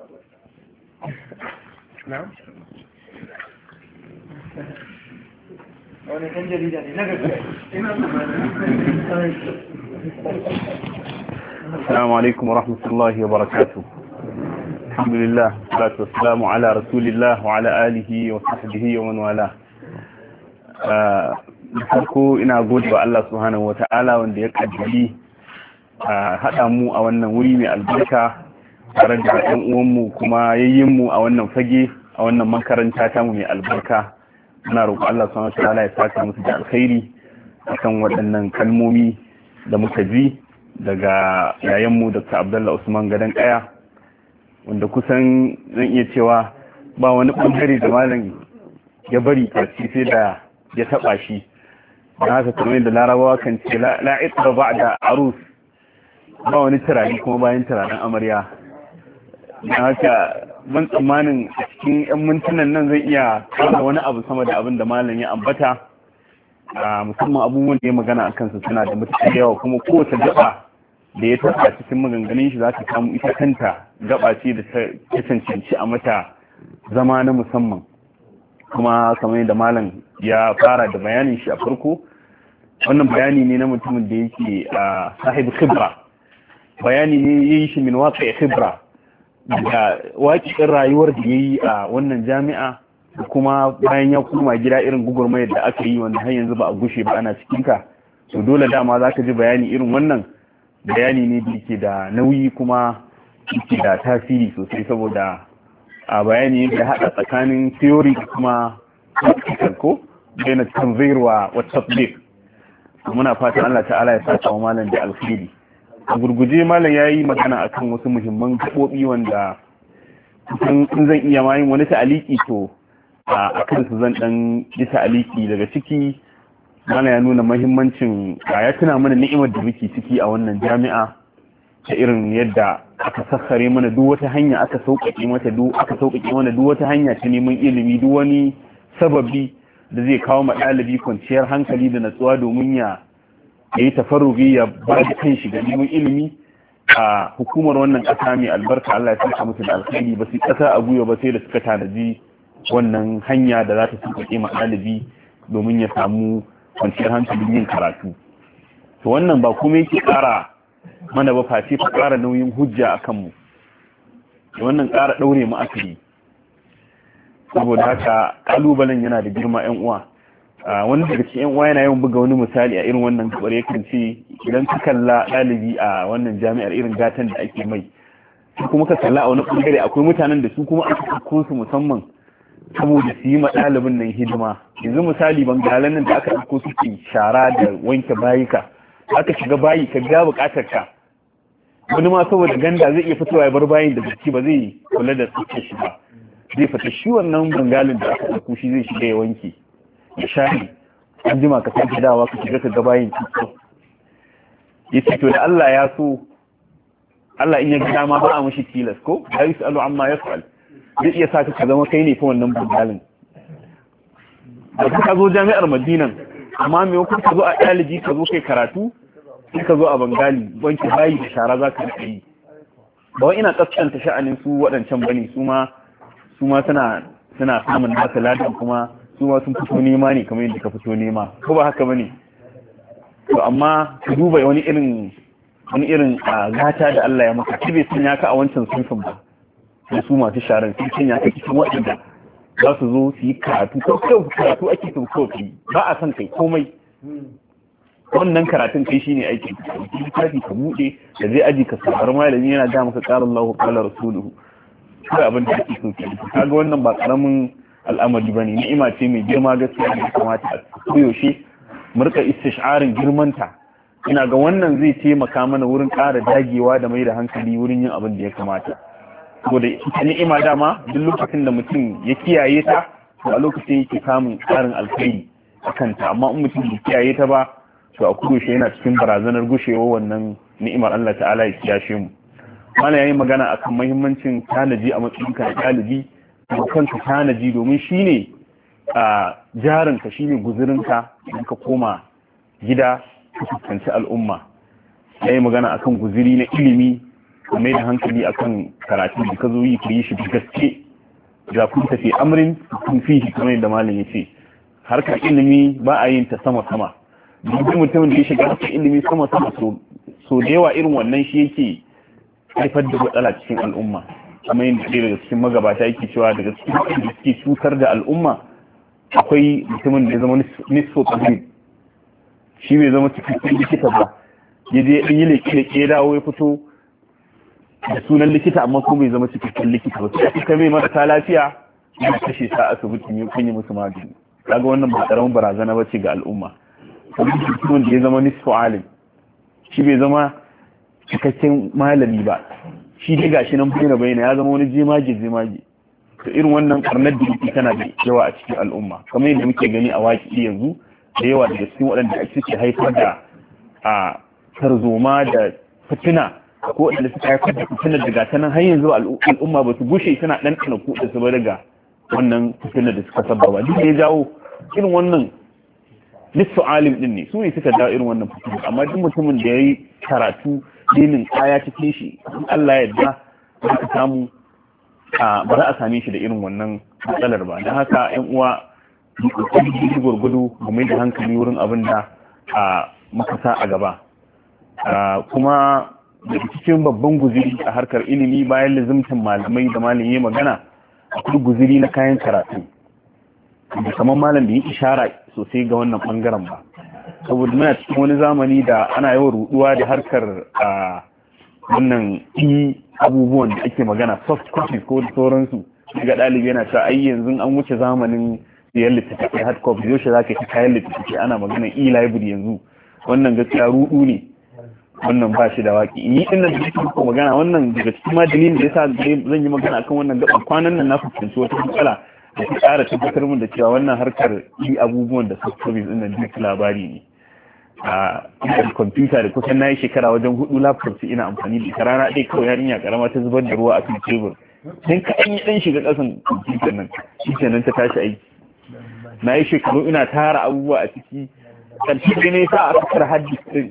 S1: wani kan jarida ne na gaskiya.
S3: السلام عليكم ورحمة الله وبركاته. الحمد لله والصلاة والسلام على رسول الله وعلى آله وصحبه ومن والاه. farko ina gode wa Allah subhanahu wa ta'ala wanda ya kaddari haɗa mu a wannan wuri mai albarka tare da ɗan uwanmu kuma yayyin mu a wannan fage, a wannan makaranta ta mu mai albarka. Muna roƙo Allah subhanahu wa ta'ala ya saka musu da alkhairi akan waɗannan kalmomi da muka ji daga yayanmu Doctor Abdullah Usman Gadan Kaya, wanda kusan zan iya cewa ba wani ɓangare da malam ya bari ƙarshe sai da ya taɓa shi. Da haka kamar da larabawa kan ce la'itra ba da arus, ba wani turare kuma bayan turaren amarya. Da haka ban tsammanin a cikin 'yan mintunan nan zan iya kama wani abu sama da abin da malam ya ambata, musamman abubuwan da ya magana a kansu suna da matuƙar yawa, kuma kowace gaba da ya taɓa cikin maganganun shi za ta samu ita kanta gaba ce da ta cancanci a mata zama na musamman. Kuma kamar yadda malam ya fara da bayanin shi a farko, wannan bayani ne na mutumin da yake a sahib khibra, bayani ne ya yi shi min waƙa khibra, da waƙiƙin rayuwar da ya yi a wannan jami'a, da kuma bayan ya koma gida irin gugurmayar da aka yi wanda har yanzu ba a gushe ba ana cikinta. To dole dama za ka ji bayani irin wannan bayani ne da yake da nauyi kuma yake da tasiri sosai, saboda a bayani da haɗa tsakanin theory da kuma practical ko bayan tanzir wa tatbiq. Muna fatan Allah ta'ala ya saka wa malam da alkhairi. A gurguje malam ya yi magana akan wasu muhimman gaɓoɓi wanda in zan iya ma yin wani ta'aliki to a kansu zan ɗan isa aliki daga ciki. Mana ya nuna mahimmancin ya tuna mana ni'imar da muke ciki a wannan jami'a ta irin yadda aka sassare mana duk wata hanya aka sauƙaƙe mata duk aka sauƙaƙe mana duk wata hanya ta neman ilimi, duk wani sababi da zai kawo ma ɗalibi kwanciyar hankali da natsuwa domin ya yi tafarrugi ya ba da kan shi ga neman ilimi. A hukumar wannan ƙasa mai albarka Allah ya saka musu da alkhairi ba su ƙasa a gwiwa ba sai da suka tanaji wannan hanya da za ta sauƙaƙe ma ɗalibi domin ya samu kwanciyar hankalin yin karatu. To wannan ba kuma yake ƙara mana ba face ta ƙara nauyin hujja a kanmu, wannan ƙara ɗaure mu aka yi. Saboda haka ƙalubalen yana da girma 'yan uwa. Wani daga cikin 'yan uwa yana yawan buga wani misali a irin wannan gabar, yakan ce idan ka kalla ɗalibi a wannan jami'ar irin gatan da ake mai, su kuma ka kalla a wani ɓangare akwai mutanen da su kuma aka ɗauko su musamman saboda su yi ma ɗalibin nan hidima. Yanzu misali bangalan nan da aka ɗauko suke shara da wanke bayika, aka shiga bayi ka ga buƙatar ka, wani ma saboda ganda zai iya fitowa ya bar bayin da gaske ba zai kula da tsaftar shi ba, zai fita shi wannan bangalin da aka ɗauko shi zai shiga ya wanke ya share, an jima ka sake dawa ka shiga ka ga bayin cikin. Ya ce to da Allah ya so, Allah in ya ga dama ba a mashi tilas ko la yus'alu amma yaf'al, zai iya sa ka zama kai ne fa wannan bangalin. Da ka zo jami'ar Madinan, amma me kun ka zo a ɗalibi ka zo kai karatu, sai ka zo a bangali wanke bayi da shara za ka yi. Ba wai ina tsaftanta sha'anin su waɗancan bane, su ma su ma suna suna samun nasa ladan, kuma su ma sun fito nema ne kamar yadda ka fito nema, ko ba haka bane? To amma ka duba wani irin wani irin a gata da Allah ya maka, ki bai sanya ka a wancan sunfin ba. Da su masu sharan sun sanya ka cikin waɗanda za su zo su yi karatu, ko kai karatu ake son kofi, ba a son kai komai. Wannan karatun kai shine aikin ka, littafi ka buɗe da zai aji ka sabar malami yana da maka qala Allahu qala rasuluhu, kai abin da ake so kenan. Kaga wannan ba karamin al'amari bane, ni'ima ce mai girma gaskiya da kamata a koyaushe mu rika istish'arin girmanta. Ina ga wannan zai taimaka mana wurin ƙara dagewa da mai da hankali wurin yin abin da ya kamata. Saboda ita ni'ima dama duk lokacin da mutum ya kiyaye ta, to a lokacin yake samun ƙarin alkhairi a kanta, amma in mutum ya kiyaye ta ba, to a kudushe yana cikin barazanar gushewa wannan ni'imar Allah ta'ala ya kiyashe mu. Mana yayin magana akan muhimmancin tanaji a matsayin ka ɗalibi, da kanka tanaji domin shine a jarinka, shine guzurinka idan ka koma gida ka fuskanci al'umma. Yayin magana akan guzuri na ilimi, ka mai da hankali akan karatu da ka zo yi ka yi shi da gaske, ga kun tafi amrin kun fi shi kamar yadda malam ya ce. Harkar ilimi ba a yin ta sama sama, duk mutumin da ya shiga harkar ilimi sama sama so da yawa irin wannan shi yake haifar da matsala cikin al'umma. Kamar yadda ɗaya daga cikin magabata yake cewa daga cikin da suke cutar da al'umma akwai mutumin da ya zama nisfo tabib, shi bai zama cikakken likita ba, ya je ɗan yi leƙe-leƙe ya dawo ya fito da sunan likita amma kuma bai zama cikakken likita ba, sai aka mai marasa lafiya yana kashe sa asibiti ne kun yi musu magani. Kaga wannan ba karamin barazana ba ce ga al'umma. Kamar mutumin da ya zama nisfu alim, shi bai zama cikakken malami ba, shi dai gashi nan bayyana bayyana ya zama wani jemage jemage. To irin wannan karnar da yake tana da yawa a cikin al'umma, kamar yadda muke gani a waki yanzu da yawa daga cikin waɗanda suke haifar da a tarzoma da fitina, ko waɗanda suka haifar da fitinar daga ta nan har yanzu al'umma ba su gushe suna ɗanɗana kuɗa su ba daga wannan fitinar da suka sababa. Duk da ya jawo irin wannan nisfu alim din ne, su ne suka dawo irin wannan fitinar. Amma duk mutumin da ya yi karatu dinin kaya cikin shi, in Allah ya yarda za ka samu ba za a same shi da irin wannan matsalar ba. Don haka yan uwa mu kokari da gurgudu mu mai da hankali wurin abin da muka sa a gaba. Kuma daga cikin babban guziri a harkar ilimi bayan lazimtan malamai da malami magana, akwai guziri na kayan karatu, da kamar malam da yi ishara sosai ga wannan bangaren ba. Saboda muna cikin wani zamani da ana yawan ruduwa da harkar wannan i abubuwan da ake magana soft copies ko da sauransu. Ga ɗalibi yana cewa ai yanzu an wuce zamanin siyan littattafai hard copy, yaushe za ka yi kayan littattafai, ana magana e-library yanzu. Wannan gaskiya rudu ne, wannan ba shi da waki. Ni din nan da nake muku magana, wannan daga cikin ma dalilin da yasa zan yi magana akan wannan gaban, kwanan nan na fuskanci wata matsala da ta ƙara tabbatar mun da cewa wannan harkar yi abubuwan da soft service ɗin nan duk labari ne. a ina da kwamfuta da kusan na yi shekara wajen hudu laptop ina amfani da ita rana ɗaya kawai yarinya karama ta zubar da ruwa a kan tebur sai ka ɗan yi ɗan shiga ƙasan kwamfutar nan shi kenan ta tashi aiki. Na yi shekaru ina tara abubuwa a ciki ƙarshe dai ne sa a kasar hadis ɗin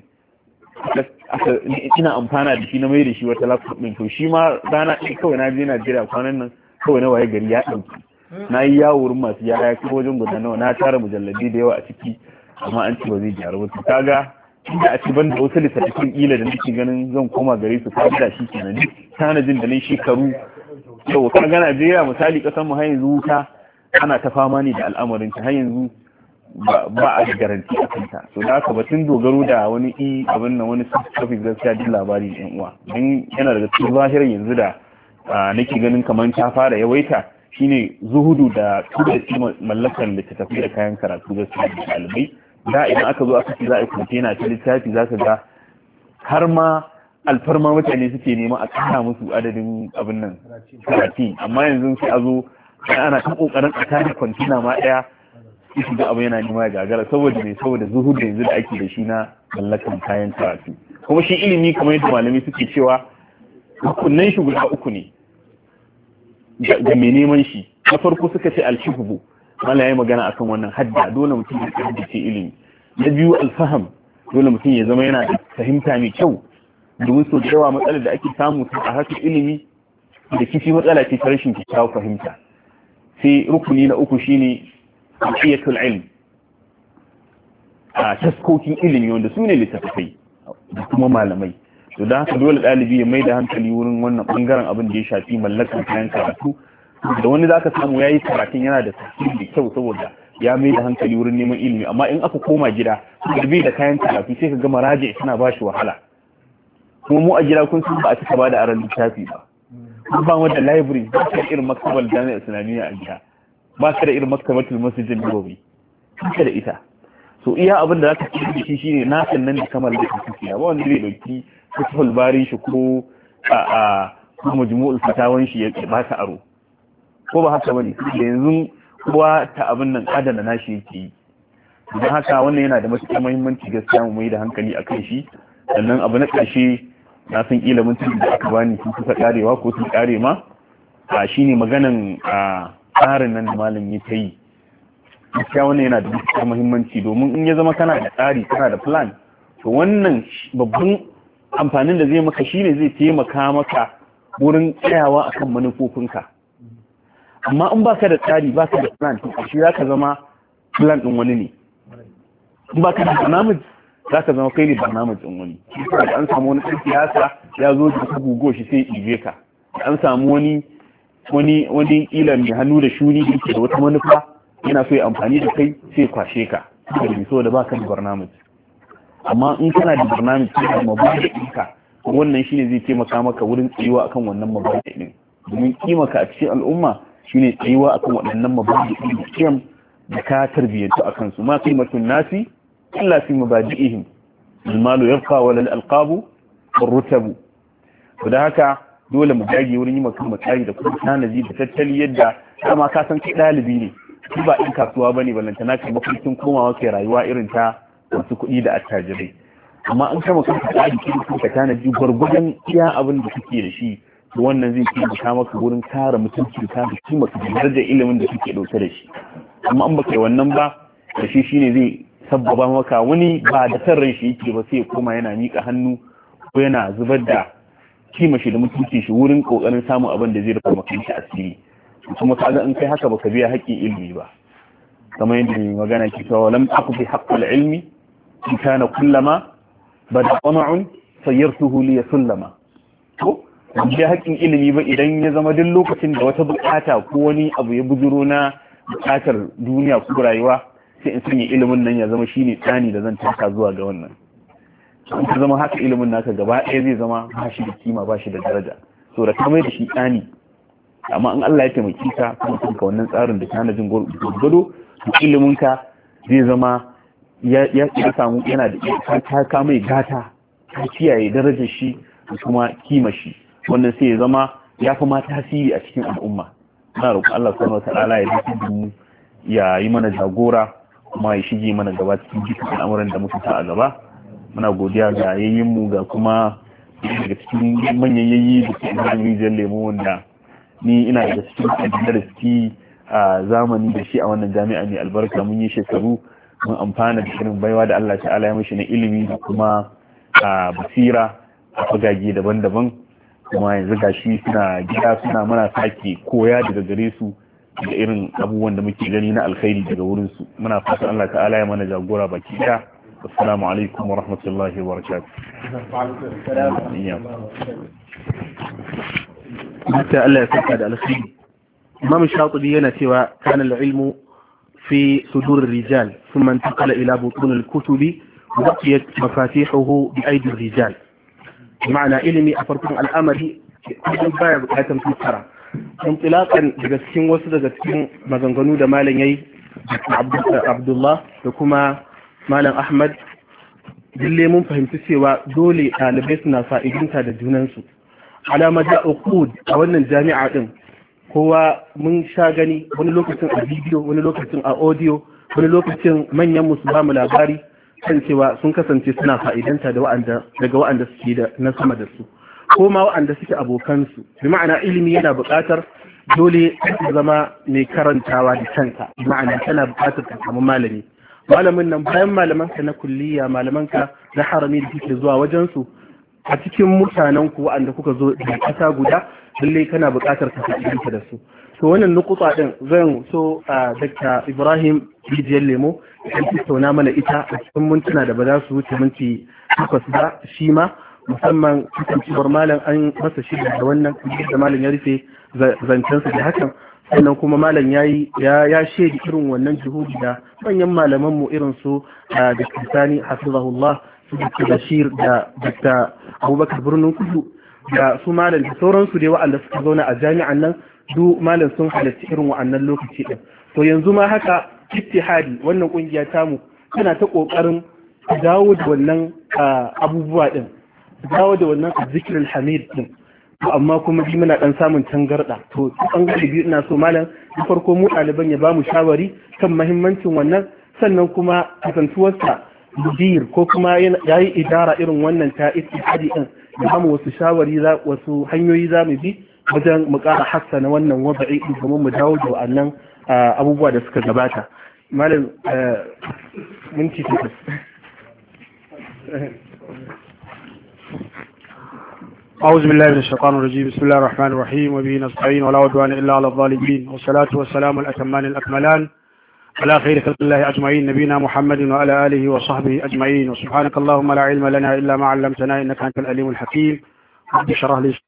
S3: ina amfana da shi na mai da shi wata laptop ɗin to shi ma rana ɗaya kawai na je Najeriya kwanan nan kawai na waye gari ya ɗauki. Na yi yawo wurin masu yaya kuma wajen guda nawa na tara mujallabi da yawa a ciki amma an ce ba zai gyaru ba. Kaga inda a ci ban da wasu littattafan ila da nake ganin zan koma gare su kaga da shi kenan duk tanajin da na shekaru to kaga Najeriya misali kasan mu har yanzu wuta ana ta fama ne da al'amarin ta har yanzu ba a garanti a kanta. To da haka batun dogaro da wani i abin nan wani topic gaskiya duk labari da yan uwa don yana daga cikin zahirar yanzu da nake ganin kamar ta fara yawaita shine zuhudu da tura mallakar littattafai da kayan karatu gaskiya da ɗalibai. Da idan aka zo aka ce za a yi kwantena ta littafi za ka ga har ma alfarma mutane suke nema a kara musu adadin abin nan karatu amma yanzu sai a zo ana ta kokarin a tare kwantena ma ɗaya shi ga abu yana nema ya gagara saboda mai saboda zuhudu yanzu da ake da shi na mallakar kayan karatu. Kuma shi ilimi kamar yadda malami suke cewa hukunnan shi guda uku ne ga mai neman shi. Na farko suka ce alshihbu mala yayi magana akan wannan hadda dole mutum ya haddace ilimi. Na biyu alfaham dole mutum ya zama yana da fahimta mai kyau domin so da yawa matsalar da ake samu a harkar ilimi da kishi matsala ce ta rashin kyakkyawar fahimta. Sai rukuni na uku shine aqiyatul ilm a taskokin ilimi wanda su ne littattafai da kuma malamai. To da haka dole ɗalibi ya mai da hankali wurin wannan bangaren abin da ya shafi mallakar kayan karatu da wani zaka samu yayi karatun yana da tasiri da kyau saboda ya mai da hankali wurin neman ilimi amma in aka koma gida da bai da kayan karatu sai ka ga maraje tana ba shi wahala. Kuma mu a gida kun san ba a cika ba da aran littafi ba. Kun ba mu da library ba ka irin maktabar jami'ar islamiyya a gida ba ka da irin maktabatul masjidin nabawi ka da ita. So iya abin da zaka ci da shi shine na nan da kamar da kake ba wanda zai dauki fatahul bari shi ko a a ko majmu'ul fatawan shi ya ba ta aro ko ba haka bane da yanzu kowa ta abin nan adana nashi yake yi. Don haka wannan yana da matuƙar muhimmanci gaskiya mu mai da hankali akan shi. Sannan abu na ƙarshe na san kila mutum da aka bani sun kusa karewa ko sun kare ma a shine maganan a tsarin nan da malam ya ta yi. Gaskiya wannan yana da matuƙar muhimmanci domin in ya zama kana da tsari kana da plan to wannan babban amfanin da zai maka shine zai taimaka maka wurin tsayawa akan manufofinka. Amma in baka da tsari baka da plan to shi zaka zama plan din wani ne. In baka da barnamij zaka zama kai ne barnamij din wani. An samu wani ɗan siyasa ya zo da ka gugo shi sai ibe ka. An samu wani wani wani kila mai hannu da shuni da yake da wata manufa yana so ya amfani da kai sai kwashe ka. Saboda baka da barnamij. Amma in kana da barnamij kana da mabudi ɗinka wannan shine zai taimaka maka wurin tsayuwa akan wannan mabudi ɗin. Domin kimaka a cikin al'umma shine tsayuwa akan waɗannan mabadi'in da kiyam da ka tarbiyyantu akan su ma qimatun nasi illa fi mabadi'ihim almalu yabqa wala alqabu warrutabu. To da haka dole mu dage wurin yi maka matsari da kuma tanaji da tattali yadda dama ka san kai dalibi ne ki ba in kasuwa bane ballanta na kai mafarkin komawa kai rayuwa irin ta wasu kuɗi da attajirai. Amma an kama kanka tsari kin ka tanaji gwargwadon iya abin da kake da shi wannan zai taimaka maka wurin kare mutunci ka da kima ka da ilimin da kake dauke da shi. Amma an baka yi wannan ba da shi shine zai sabbaba maka wani ba da san ran shi yake ba sai ya koma yana mika hannu ko yana zubar da kima shi da mutunci shi wurin kokarin samun abin da zai rufe maka shi asiri. Kuma kaga in kai haka baka biya haƙƙin ilimi ba. Kamar yadda mai magana ke cewa lam aqdi haqqal ilmi in kana kullama bada qama'un sayyartuhu li yasullama. To biya haƙƙin ilimi ba idan ya zama duk lokacin da wata bukata ko wani abu ya bujuro na bukatar duniya ko rayuwa sai in sanya ilimin nan ya zama shine tsani da zan taka zuwa ga wannan. In ka zama haka ilimin naka gaba ɗaya zai zama ba shi da kima ba shi da daraja. So da ka mai da shi tsani amma in Allah ya taimaki ka kuma kanka wannan tsarin da kana jin gurgudo to ilimin ka zai zama ya ya samu yana da ka ka mai gata ka kiyaye darajar shi da kuma kima shi. Wannan sai ya zama ya fi ma tasiri a cikin al'umma muna roƙon Allah subhanahu wataala ya dace mu ya yi mana jagora kuma ya shige mana gaba cikin dukkan al'amuran da muka sa a gaba. Muna godiya ga yayin mu ga kuma daga cikin manyan yayi da ke da rijiyar lemo wanda ni ina da cikin ɗan da suke a zamani da shi a wannan jami'a mai albarka. Mun yi shekaru mun amfana da irin baiwa da Allah ta'ala ya mishi na ilimi da kuma a basira a fagage daban-daban, kuma yanzu gashi suna gida suna mana sake koya daga gare su da irin abubuwan da muke gani na alkhairi daga wurin su. Muna fatan Allah ta'ala ya mana jagora baki daya. Assalamu alaikum wa rahmatullahi wa barakatuh.
S2: Hatta Allah ya saka da alkhairi. Imam Shatibi yana cewa kana al-ilmu fi sudur ar-rijal thumma intaqala ila butun al-kutubi wa baqiyat mafatihuhu bi aydi ar-rijal. Ma'ana ilimi a farkon al'amari kun baya bukatar fassara. Intilaqan daga cikin wasu daga cikin maganganu da malam yayi Abdullah da kuma malam Ahmad, dille mun fahimci cewa dole ɗalibai suna fa'idinta da junansu. Alama da uqud a wannan jami'a din kowa mun sha gani, wani lokacin a bidiyo, wani lokacin a audio, wani lokacin manyan musu ba mu labari kan cewa sun kasance suna fa'idanta da wa'anda daga wa'anda suke da na sama da su, ko ma wa'anda suke abokansu. Bi ma'ana ilimi yana buƙatar dole ka zama mai karantawa da kanka, bi ma'ana kana buƙatar ka samu malami. Malamin nan bayan malamanka na kulliya, malamanka na harami da kuke zuwa wajensu, a cikin mutanen ku wa'anda kuka zo da ƙasa guda, lallai kana buƙatar ka fahimta da su. To wannan nukuta din zan so a Dakta Ibrahim Rijiyar Lemo ya tattauna mana ita a cikin mintuna da ba za su wuce minti takwas ba, shi ma musamman kasancewar malam an masa shi da wannan da malam ya rufe zancensa da hakan, sannan kuma malam ya ya shaidi irin wannan juhudi da manyan malaman mu irin su da Sani hafizahullah, su da Bashir da Dakta Abubakar Birnin Kudu da su malam da sauransu dai wa'anda suka zauna a jami'an nan, duk malam sun halarci irin wa'annan lokaci din. To yanzu ma haka ittihadi wannan kungiya tamu tana ta kokarin dawo da wannan abubuwa din, dawo da wannan zikrul hamid din, to amma kuma bi muna dan samun tangarda. To bangare biyu ina so malam da farko mu ɗaliban ya bamu shawari kan mahimmancin wannan, sannan kuma kasantuwarsa mudir ko kuma yayi idara irin wannan ta ittihadi din, da bamu wasu shawari za wasu hanyoyi za mu bi wajen mu ƙara hassana wannan wada'i din domin mu dawo da wannan abubuwa da suka gabata. Malam mun ci tafi.
S4: أعوذ بالله من الشيطان الرجيم. بسم الله الرحمن الرحيم، وبه نستعين ولا عدوان إلا على الظالمين، والصلاة والسلام الأتمان الأكملان على خير خلق الله أجمعين، نبينا محمد وعلى آله وصحبه أجمعين. وسبحانك اللهم لا علم لنا إلا ما علمتنا إنك أنت العليم الحكيم. رب اشرح لي